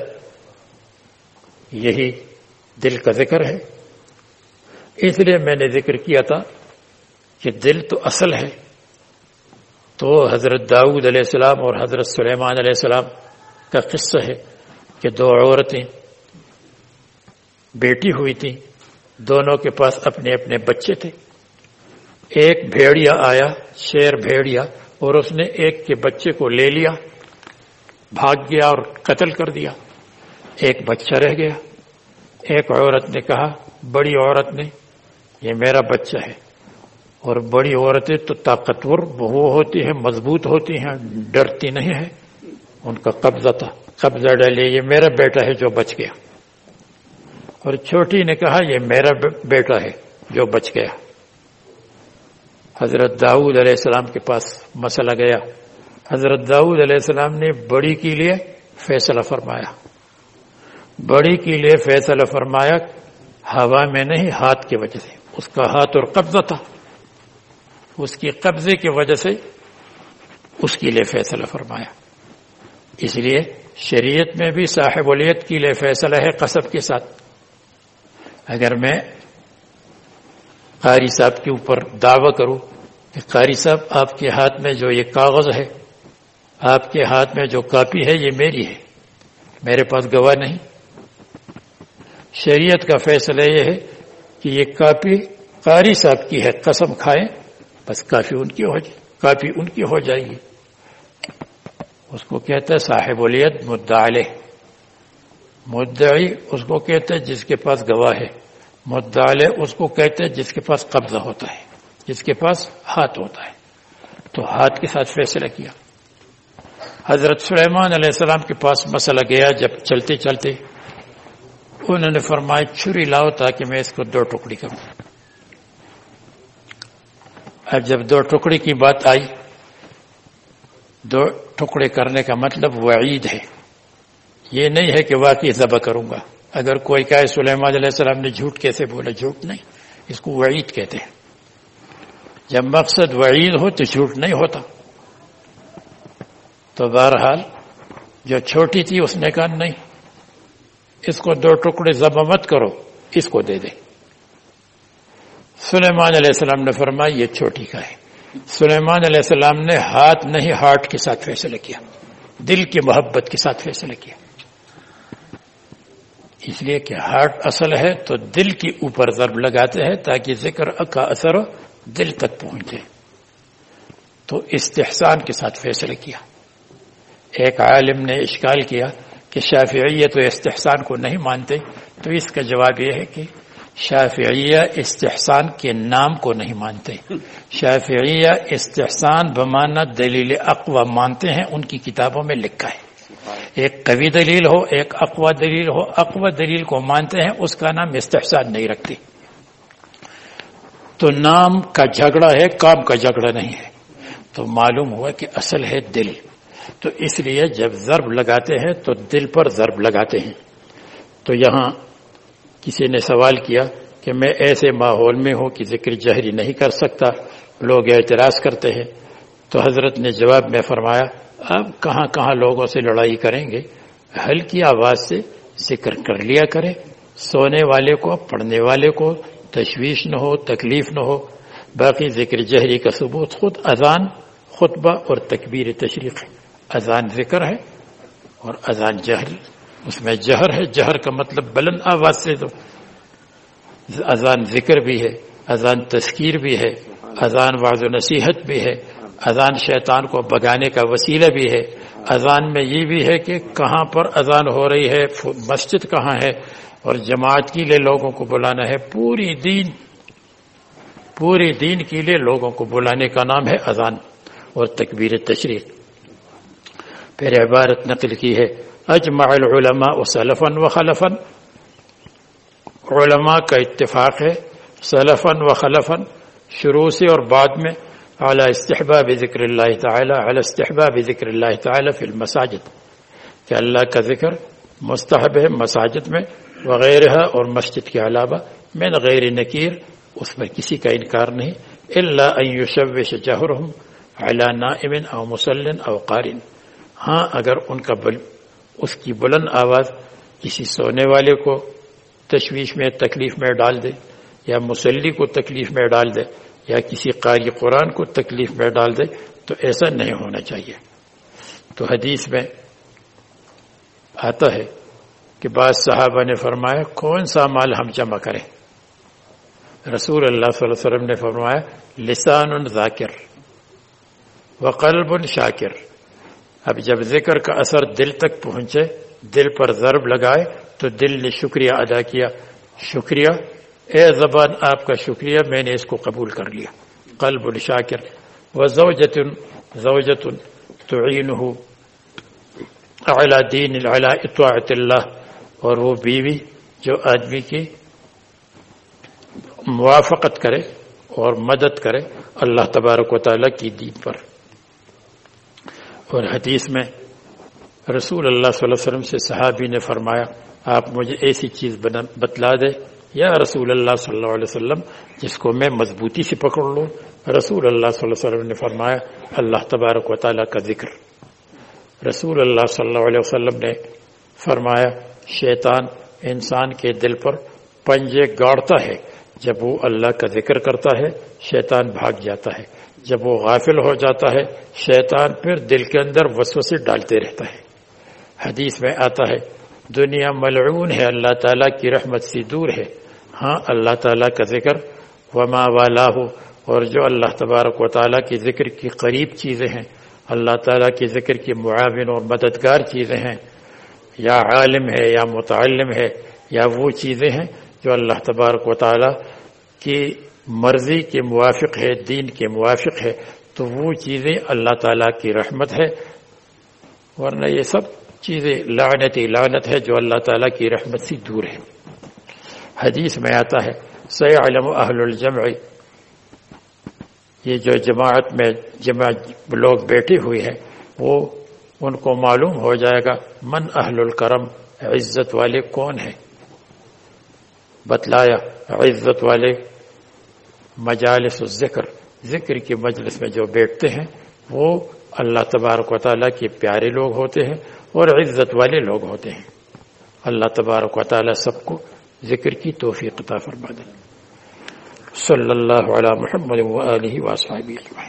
یہی دل کا ذکر ہے. اس لیے میں نے ذکر کیا تھا کہ دل تو اصل ہے. تو حضرت داؤد علیہ السلام اور حضرت سلیمان علیہ السلام کا قصہ ہے کہ دو عورتیں بیٹی ہوئی تھیں, دونوں کے پاس اپنے اپنے بچے تھے. ایک بھیڑیا آیا, شیر بھیڑیا, اور اس نے ایک کے بچے کو لے لیا, بھاگ گیا اور قتل کر دیا. ایک بچہ رہ گیا. ایک عورت نے کہا, بڑی عورت نے, یہ میرا بچہ ہے. اور بڑی عورتیں تو طاقتور وہ ہوتی ہیں, مضبوط ہوتی ہیں, ڈرتی نہیں ہے. ان کا قبضہ تھا, قبضہ ڈالے, یہ میرا بیٹا ہے جو بچ گیا. اور چھوٹی نے کہا, یہ میرا بیٹا ہے جو بچ گیا. حضرت داؤد علیہ السلام کے پاس مسئلہ گیا. حضرت داؤد علیہ السلام نے بڑی کے لیے فیصلہ فرمایا. بڑی کے لیے فیصلہ فرمایا ہوا میں نہیں, ہاتھ کی وجہ سے. اس کا ہاتھ اور قبضہ تھا, اس کی قبضے کی وجہ سے اس کے لیے فیصلہ فرمایا. اس لیے شریعت میں بھی صاحب ولیت کے لیے فیصلہ ہے قسم کے ساتھ. اگر میں قاری صاحب کے اوپر دعویٰ کروں کہ قاری صاحب آپ کے ہاتھ میں جو یہ کاغذ ہے, آپ کے ہاتھ میں جو کاپی ہے, یہ میری ہے, میرے پاس گواہ نہیں. شریعت کا فیصلہ یہ ہے کہ یہ کاپی قاری صاحب کی ہے, قسم کھائیں, بس کافی ان کی ہو جائے, کاپی ان کی ہو جائے گی. اس کو کہتا ہے صاحب ولیت مدعی علیہ. مدعی اس کو کہتے ہیں جس کے پاس گواہ ہے, مدعی علیہ اس کو کہتے ہیں جس کے پاس قبضہ ہوتا ہے, جس کے پاس ہاتھ ہوتا ہے. تو ہاتھ کے ساتھ فیصلہ کیا. حضرت سلیمان علیہ السلام کے پاس مسئلہ گیا. جب چلتے چلتے انہوں نے فرمایا چھری لاؤ تاکہ میں اس کو دو ٹکڑی کروں. اب جب دو ٹکڑی کی بات آئی, دو ٹکڑے کرنے کا مطلب وعید ہے, یہ نہیں ہے کہ واقعی ذبح کروں گا. اگر کوئی کہے سلیمان علیہ السلام نے جھوٹ کیسے بولا, جھوٹ نہیں, اس کو وعید کہتے ہیں. جب مقصد وعید ہو تو جھوٹ نہیں ہوتا. تو بہرحال جو چھوٹی تھی اس نے کہا نہیں, اس کو دو ٹکڑے ذبح مت کرو, اس کو دے دے. سلیمان علیہ السلام نے فرمایا یہ چھوٹی کا ہے. سلیمان علیہ السلام نے ہاتھ نہیں ہارٹ کے ساتھ فیصلہ کیا, دل کی محبت کے ساتھ فیصلہ کیا. اس لیے کہ ہارٹ اصل ہے تو دل کے اوپر ضرب لگاتے ہیں تاکہ ذکر کا اثر دل تک پہنچے. تو استحسان کے ساتھ فیصلہ کیا. ایک عالم نے اشکال کیا کہ شافعیہ تو استحسان کو نہیں مانتے، تو اس کا جواب یہ ہے کہ شافعیہ استحسان کے نام کو نہیں مانتے. شافعیہ استحسان بمعنی دلیل اقوی مانتے ہیں، ان کی کتابوں میں لکھا ہے. ایک قوی دلیل ہو، ایک اقوی دلیل ہو، اقوی دلیل کو مانتے ہیں، اس کا نام استحسان نہیں رکھتے. تو نام کا جھگڑا ہے، کام کا جھگڑا نہیں ہے. تو معلوم ہوا کہ اصل ہے دل. تو اس لیے جب ضرب لگاتے ہیں تو دل پر ضرب لگاتے ہیں. تو یہاں کسی نے سوال کیا کہ میں ایسے ماحول میں ہوں کہ ذکر جہری نہیں کر سکتا، لوگ اعتراض کرتے ہیں. تو حضرت نے جواب میں فرمایا اب کہاں کہاں لوگوں سے لڑائی کریں گے، ہلکی آواز سے ذکر کر لیا کرے. سونے والے کو، پڑھنے والے کو تشویش نہ ہو، تکلیف نہ ہو. باقی ذکر جہری کا ثبوت خود اذان، خطبہ اور تکبیر تشریق ہے. اذان ذکر ہے اور اذان جہر، اس میں جہر ہے. جہر کا مطلب بلند آواز سے. تو اذان ذکر بھی ہے، اذان تذکیر بھی ہے، اذان وعظ و نصیحت بھی ہے، اذان شیطان کو بھگانے کا وسیلہ بھی ہے. اذان میں یہ بھی ہے کہ کہاں پر اذان ہو رہی ہے، مسجد کہاں ہے، اور جماعت کے لیے لوگوں کو بلانا ہے. پوری دین پوری دین کے لیے لوگوں کو بلانے کا نام ہے اذان اور تکبیر تشریق. پھر عبارت نقل کی ہے اجمع العلماء سلفا و خلفا. علماء کا اتفاق ہے سلفا و خلفا، شروع سے اور بعد میں، على استحباب ذکر اللہ تعالی على استحباب ذکر اللہ تعالی فی المساجد، کہ اللہ کا ذکر مستحب ہے مساجد میں، وغیرہ اور مسجد کے علاوہ، من غیر نکیر، اس پر کسی کا انکار نہیں، الا ان یشوش جہرہم علی نائم او مسل او قارن. ہاں اگر ان کا بل اس کی بلند آواز کسی سونے والے کو تشویش میں، تکلیف میں ڈال دے، یا مسلی کو تکلیف میں ڈال دے، یا کسی قاری قرآن کو تکلیف میں ڈال دے، تو ایسا نہیں ہونا چاہیے. تو حدیث میں آتا ہے کہ بعض صحابہ نے فرمایا کون سا مال ہم جمع کریں؟ رسول اللہ صلی اللہ علیہ وسلم نے فرمایا لسان ذاکر وقلب شاکر. اب جب ذکر کا اثر دل تک پہنچے، دل پر ضرب لگائے، تو دل نے شکریہ ادا کیا، شکریہ اے زبان آپ کا شکریہ، میں نے اس کو قبول کر لیا. قلب شاکر. وزوجۃ زوجۃ تعینہ علی دین علی اطاعت اللہ، اور وہ بیوی جو آدمی کی موافقت کرے اور مدد کرے اللہ تبارک و تعالیٰ کی دین پر. اور حدیث میں رسول اللہ صلی اللہ علیہ وسلم سے صحابی نے فرمایا آپ مجھے ایسی چیز بتلا دے یا رسول اللہ صلی اللہ علیہ وسلم جس کو میں مضبوطی سے پکڑ لوں. رسول اللہ صلی اللہ علیہ وسلم نے فرمایا اللہ تبارک و تعالیٰ کا ذکر. رسول اللہ صلی اللہ علیہ وسلم نے فرمایا شیطان انسان کے دل پر پنجے گاڑتا ہے، جب وہ اللہ کا ذکر کرتا ہے شیطان بھاگ جاتا ہے، جب وہ غافل ہو جاتا ہے شیطان پھر دل کے اندر وسوسے ڈالتے رہتا ہے. حدیث میں آتا ہے دنیا ملعون ہے، اللہ تعالیٰ کی رحمت سے دور ہے. ہاں اللہ تعالیٰ کا ذکر وما والاه، اور جو اللہ تبارک و تعالیٰ کی ذکر کی قریب چیزیں ہیں، اللہ تعالیٰ کی ذکر کی معاون اور مددگار چیزیں ہیں، یا عالم ہے یا متعلم ہے، یا وہ چیزیں ہیں جو اللہ تبارک و تعالیٰ کی مرضی کے موافق ہے، دین کے موافق ہے، تو وہ چیزیں اللہ تعالیٰ کی رحمت ہے. ورنہ یہ سب چیزیں لعنت لعنت ہے جو اللہ تعالیٰ کی رحمت سے دور ہے. حدیث میں آتا ہے سیعلم اہل الجمع، یہ جو جماعت میں جمع لوگ بیٹھے ہوئے ہیں وہ ان کو معلوم ہو جائے گا من اہل الکرم، عزت والے کون ہیں. بتلایا عزت والے مجالس الذکر، ذکر کی مجلس میں جو بیٹھتے ہیں وہ اللہ تبارک و تعالیٰ کے پیارے لوگ ہوتے ہیں اور عزت والے لوگ ہوتے ہیں. اللہ تبارک و تعالیٰ سب کو ذکر کی توفیق عطا فرما دے. صلی اللہ علی محمد و آلہ و اصحابہ اجمعین.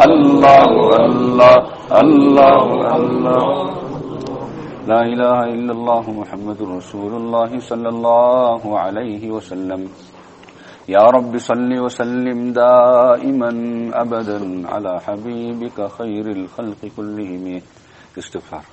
الله الله الله الله لا إله إلا الله محمد رسول الله صلى الله عليه وسلم يا رب صل وسلم دائما أبدا على حبيبك خير الخلق كلهم. استغفار.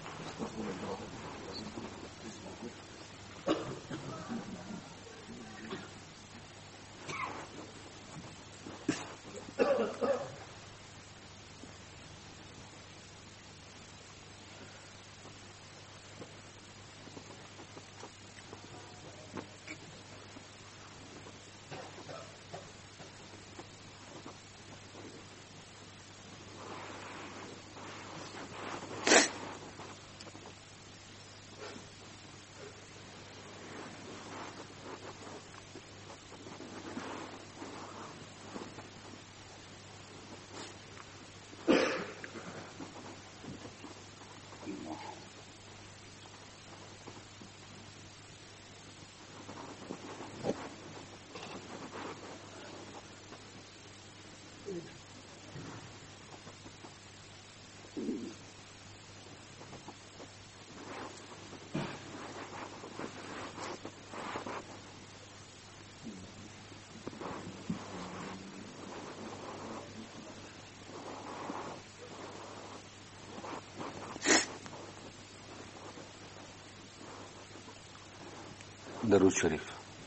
درود شریف.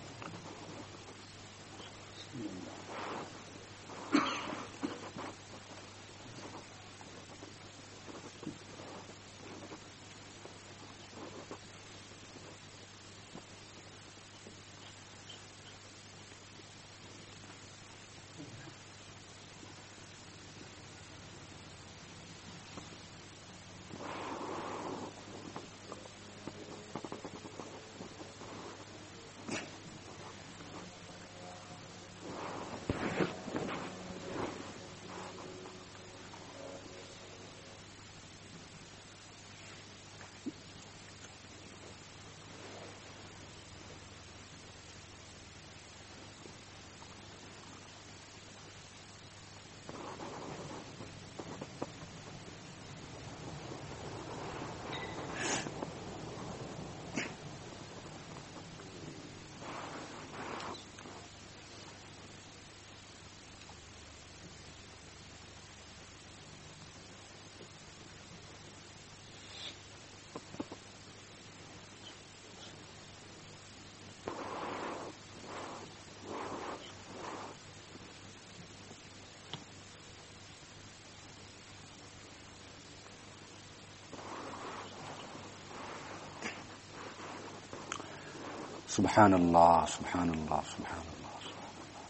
سبحان الله سبحان الله سبحان الله سبحان الله.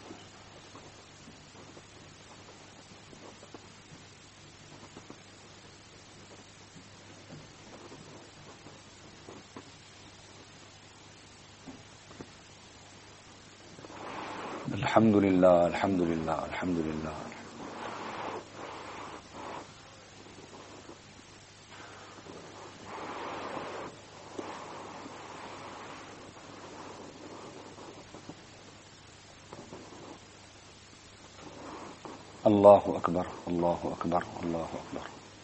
الحمد لله الحمد لله الحمد لله. الله أكبر الله أكبر الله أكبر.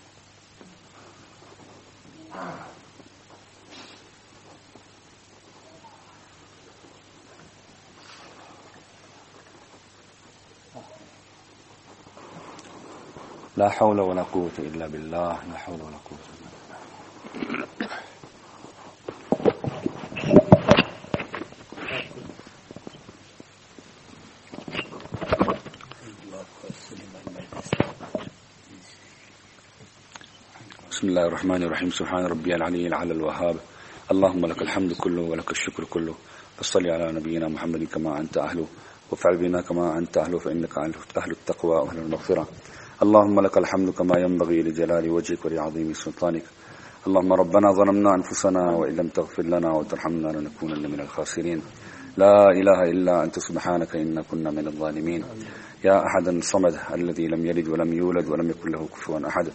لا حول ولا قوة إلا بالله لا حول ولا قوة إلا بالله. بسم الله الرحمن الرحيم. سبحان ربي العلي العلى الوهاب. اللهم لك الحمد كله ولك الشكر كله. فصل على نبينا محمد كما أنت أهله وافعل بنا كما أنت أهله فإنك أهل التقوى وأهل المغفرة. اللهم لك الحمد كما ينبغي لجلال وجهك ولعظيم سلطانك. اللهم ربنا ظلمنا أنفسنا وإن لم تغفر لنا وترحمنا لنكونن من الخاسرين. لا إله إلا أنت سبحانك إنا كنا من الظالمين. يا أحد الصمد الذي لم يلد ولم يولد ولم يكن له كفوا أحد.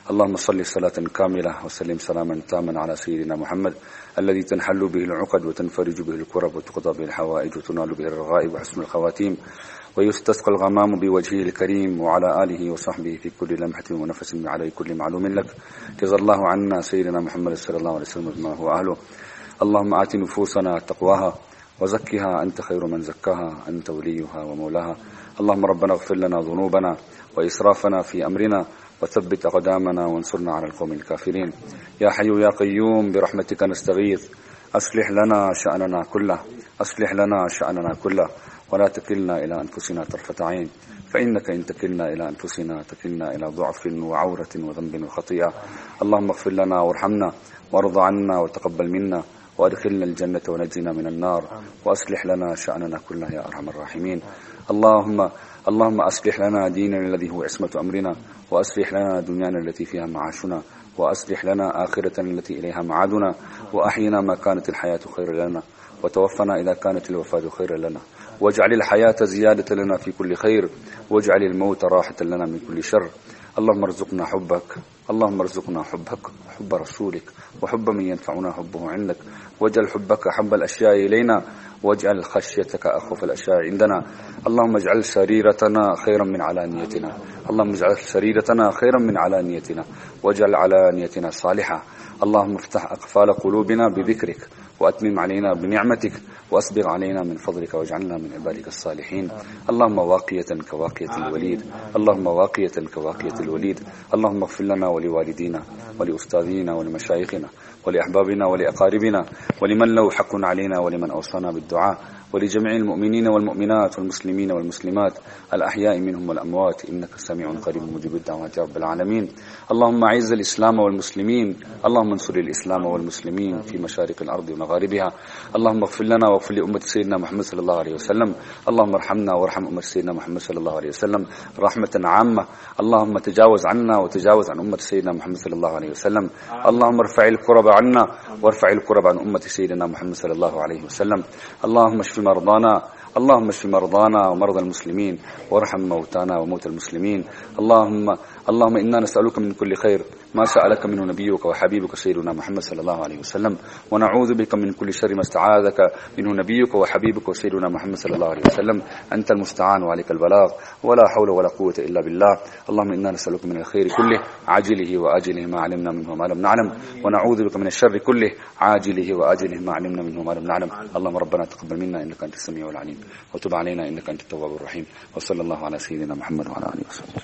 اللهم صل صلاة كاملة وسلم سلاما تاما على سيدنا محمد الذي تنحل به العقد وتنفرج به الكرب وتقضى به الحوائج وتنال به الرغائب وحسن الخواتيم ويستسقى الغمام بوجهه الكريم وعلى آله وصحبه في كل لمحة ونفس على كل معلوم لك. جزا الله عنا سيدنا محمد صلى الله عليه وسلم بما هو أهله. اللهم آت نفوسنا تقواها وزكها أنت خير من زكاها أنت وليها ومولاها. اللهم ربنا اغفر لنا ذنوبنا وإسرافنا في أمرنا وثبت أقدامنا وانصرنا على القوم الكافرين. يا حي يا قيوم برحمتك نستغيث أصلح لنا شأننا كله أصلح لنا شأننا كله ولا تكلنا إلى أنفسنا طرفة عين، فإنك إن تكلنا إلى أنفسنا تكلنا إلى ضعف وعورة وذنب وخطيئة. اللهم اغفر لنا وارحمنا وارض عنا وتقبل منا وادخلنا الجنة ونجنا من النار وأصلح لنا شأننا كله يا أرحم الراحمين. اللهم اللهم أصلح لنا ديننا الذي هو عصمة أمرنا وأصلح لنا دنيانا التي فيها معاشنا وأصلح لنا آخرة التي إليها معادنا وأحينا ما كانت الحياة خير لنا وتوفنا إذا كانت الوفاة خير لنا واجعل الحياة زيادة لنا في كل خير واجعل الموت راحة لنا من كل شر. اللهم ارزقنا حبك اللهم ارزقنا حبك وحب رسولك وحب من ينفعنا حبه عندك واجعل حبك حب الأشياء إلينا واجعل خشيتك أخوف الأشياء عندنا. اللهم اجعل سريرتنا خيرا من علانيتنا اللهم اجعل سريرتنا خيرا من علانيتنا واجعل علانيتنا صالحة. اللهم افتح أقفال قلوبنا بذكرك وأتمم علينا بنعمتك وأسبغ علينا من فضلك واجعلنا من عبادك الصالحين. اللهم واقية كواقية الوليد اللهم واقية كواقية الوليد. اللهم اغفر لنا ولوالدينا ولأستاذنا ولمشايخنا ولأحبابنا ولأقاربنا ولمن له حق علينا ولمن أوصانا بالدعاء ولجميع المؤمنين والمؤمنات والمسلمين والمسلمات الأحياء منهم والأموات إنك سميع قريب مجيب الدعوات يا رب العالمين. اللهم أعز الإسلام والمسلمين اللهم انصر الإسلام والمسلمين في مشارق الأرض ومغاربها. اللهم اغفر لنا واغفر لأمة سيدنا محمد صلى الله عليه وسلم. اللهم ارحمنا وارحم أمة سيدنا محمد صلى الله عليه وسلم رحمة عامة. اللهم تجاوز عنا وتجاوز عن أمة سيدنا محمد صلى الله عليه وسلم. اللهم ارفع الكرب عنا وارفع الكرب عن أمة سيدنا محمد صلى الله عليه وسلم. اللهم اشف مرضانا اللهم اشف مرضانا ومرضى المسلمين وارحم موتانا وموتى المسلمين. اللهم اللهم إنا نسألك من كل خير ما سألك منه نبيك وحبيبك سيدنا محمد صلى الله عليه وسلم ونعوذ بك من كل شر ما استعاذك منه نبيك وحبيبك وسيدنا محمد صلى الله عليه وسلم. أنت المستعان وعليك البلاغ ولا حول ولا قوة إلا بالله. اللهم إنا نسألك من الخير كله عاجله وآجله ما علمنا منه وما لم نعلم ونعوذ بك من الشر كله عاجله وآجله ما علمنا منه وما لم نعلم. اللهم ربنا تقبل منا إنك أنت السميع العليم وتب علينا إنك أنت التواب الرحيم. وصلى الله على سيدنا محمد وعلى آله وصحبه.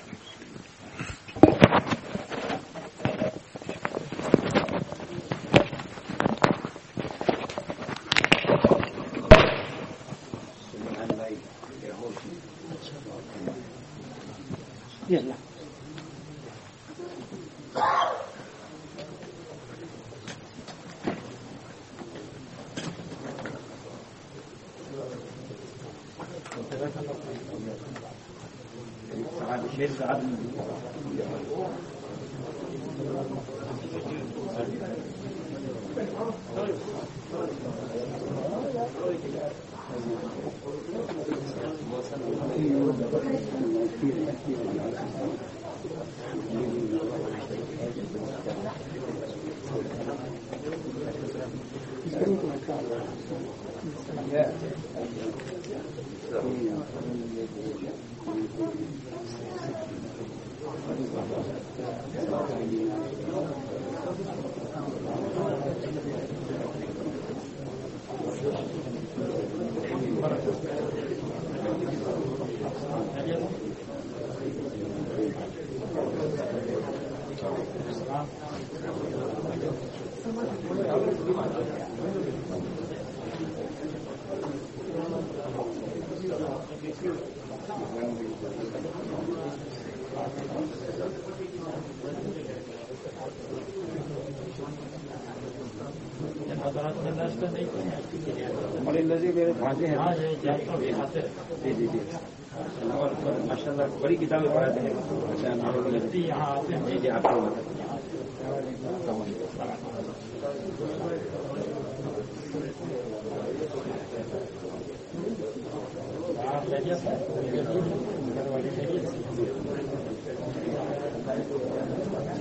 يلا और इन नज़ीर मेरे भांजे हैं जी जी जी और माशाल्लाह बड़ी किताबें पढ़ाते हैं यहाँ आते हैं जी जी आपको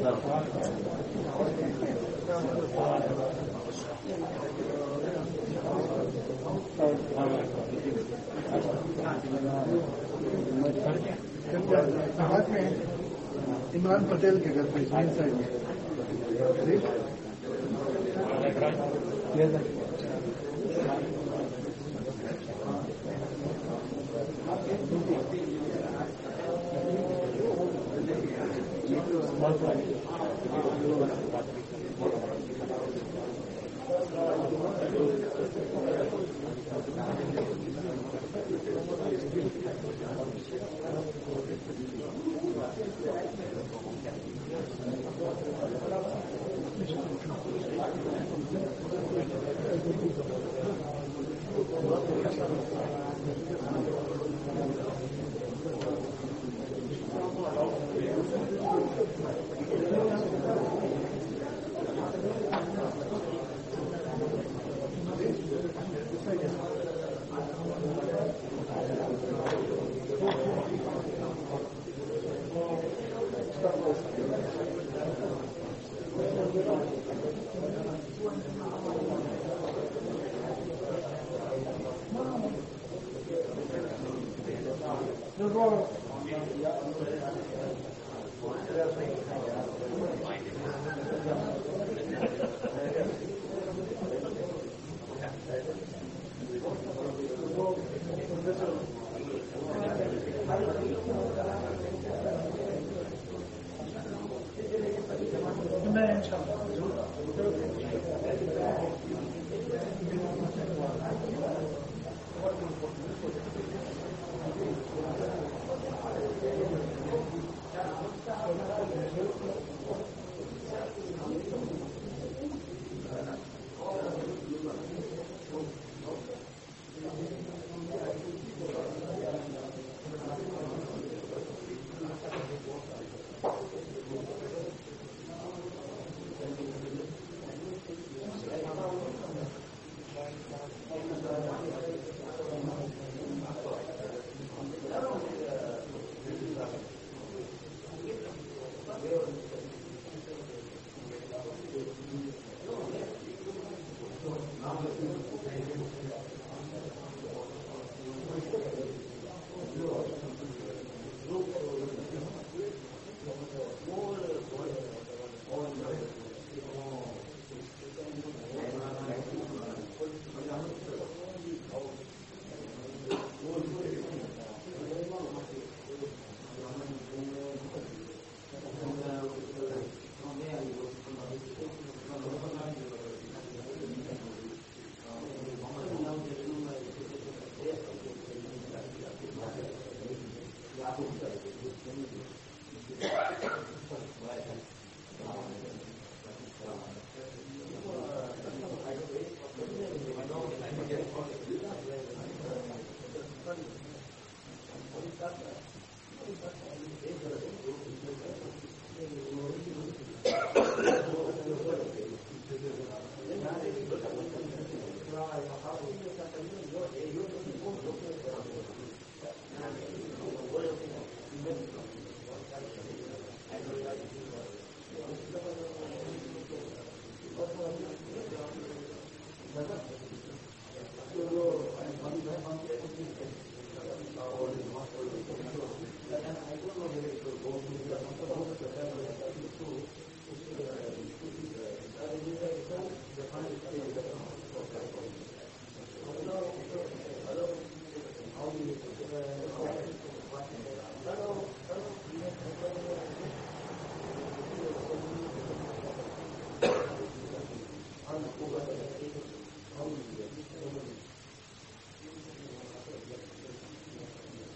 عمران پٹیل کے گھر پہ No, no, no.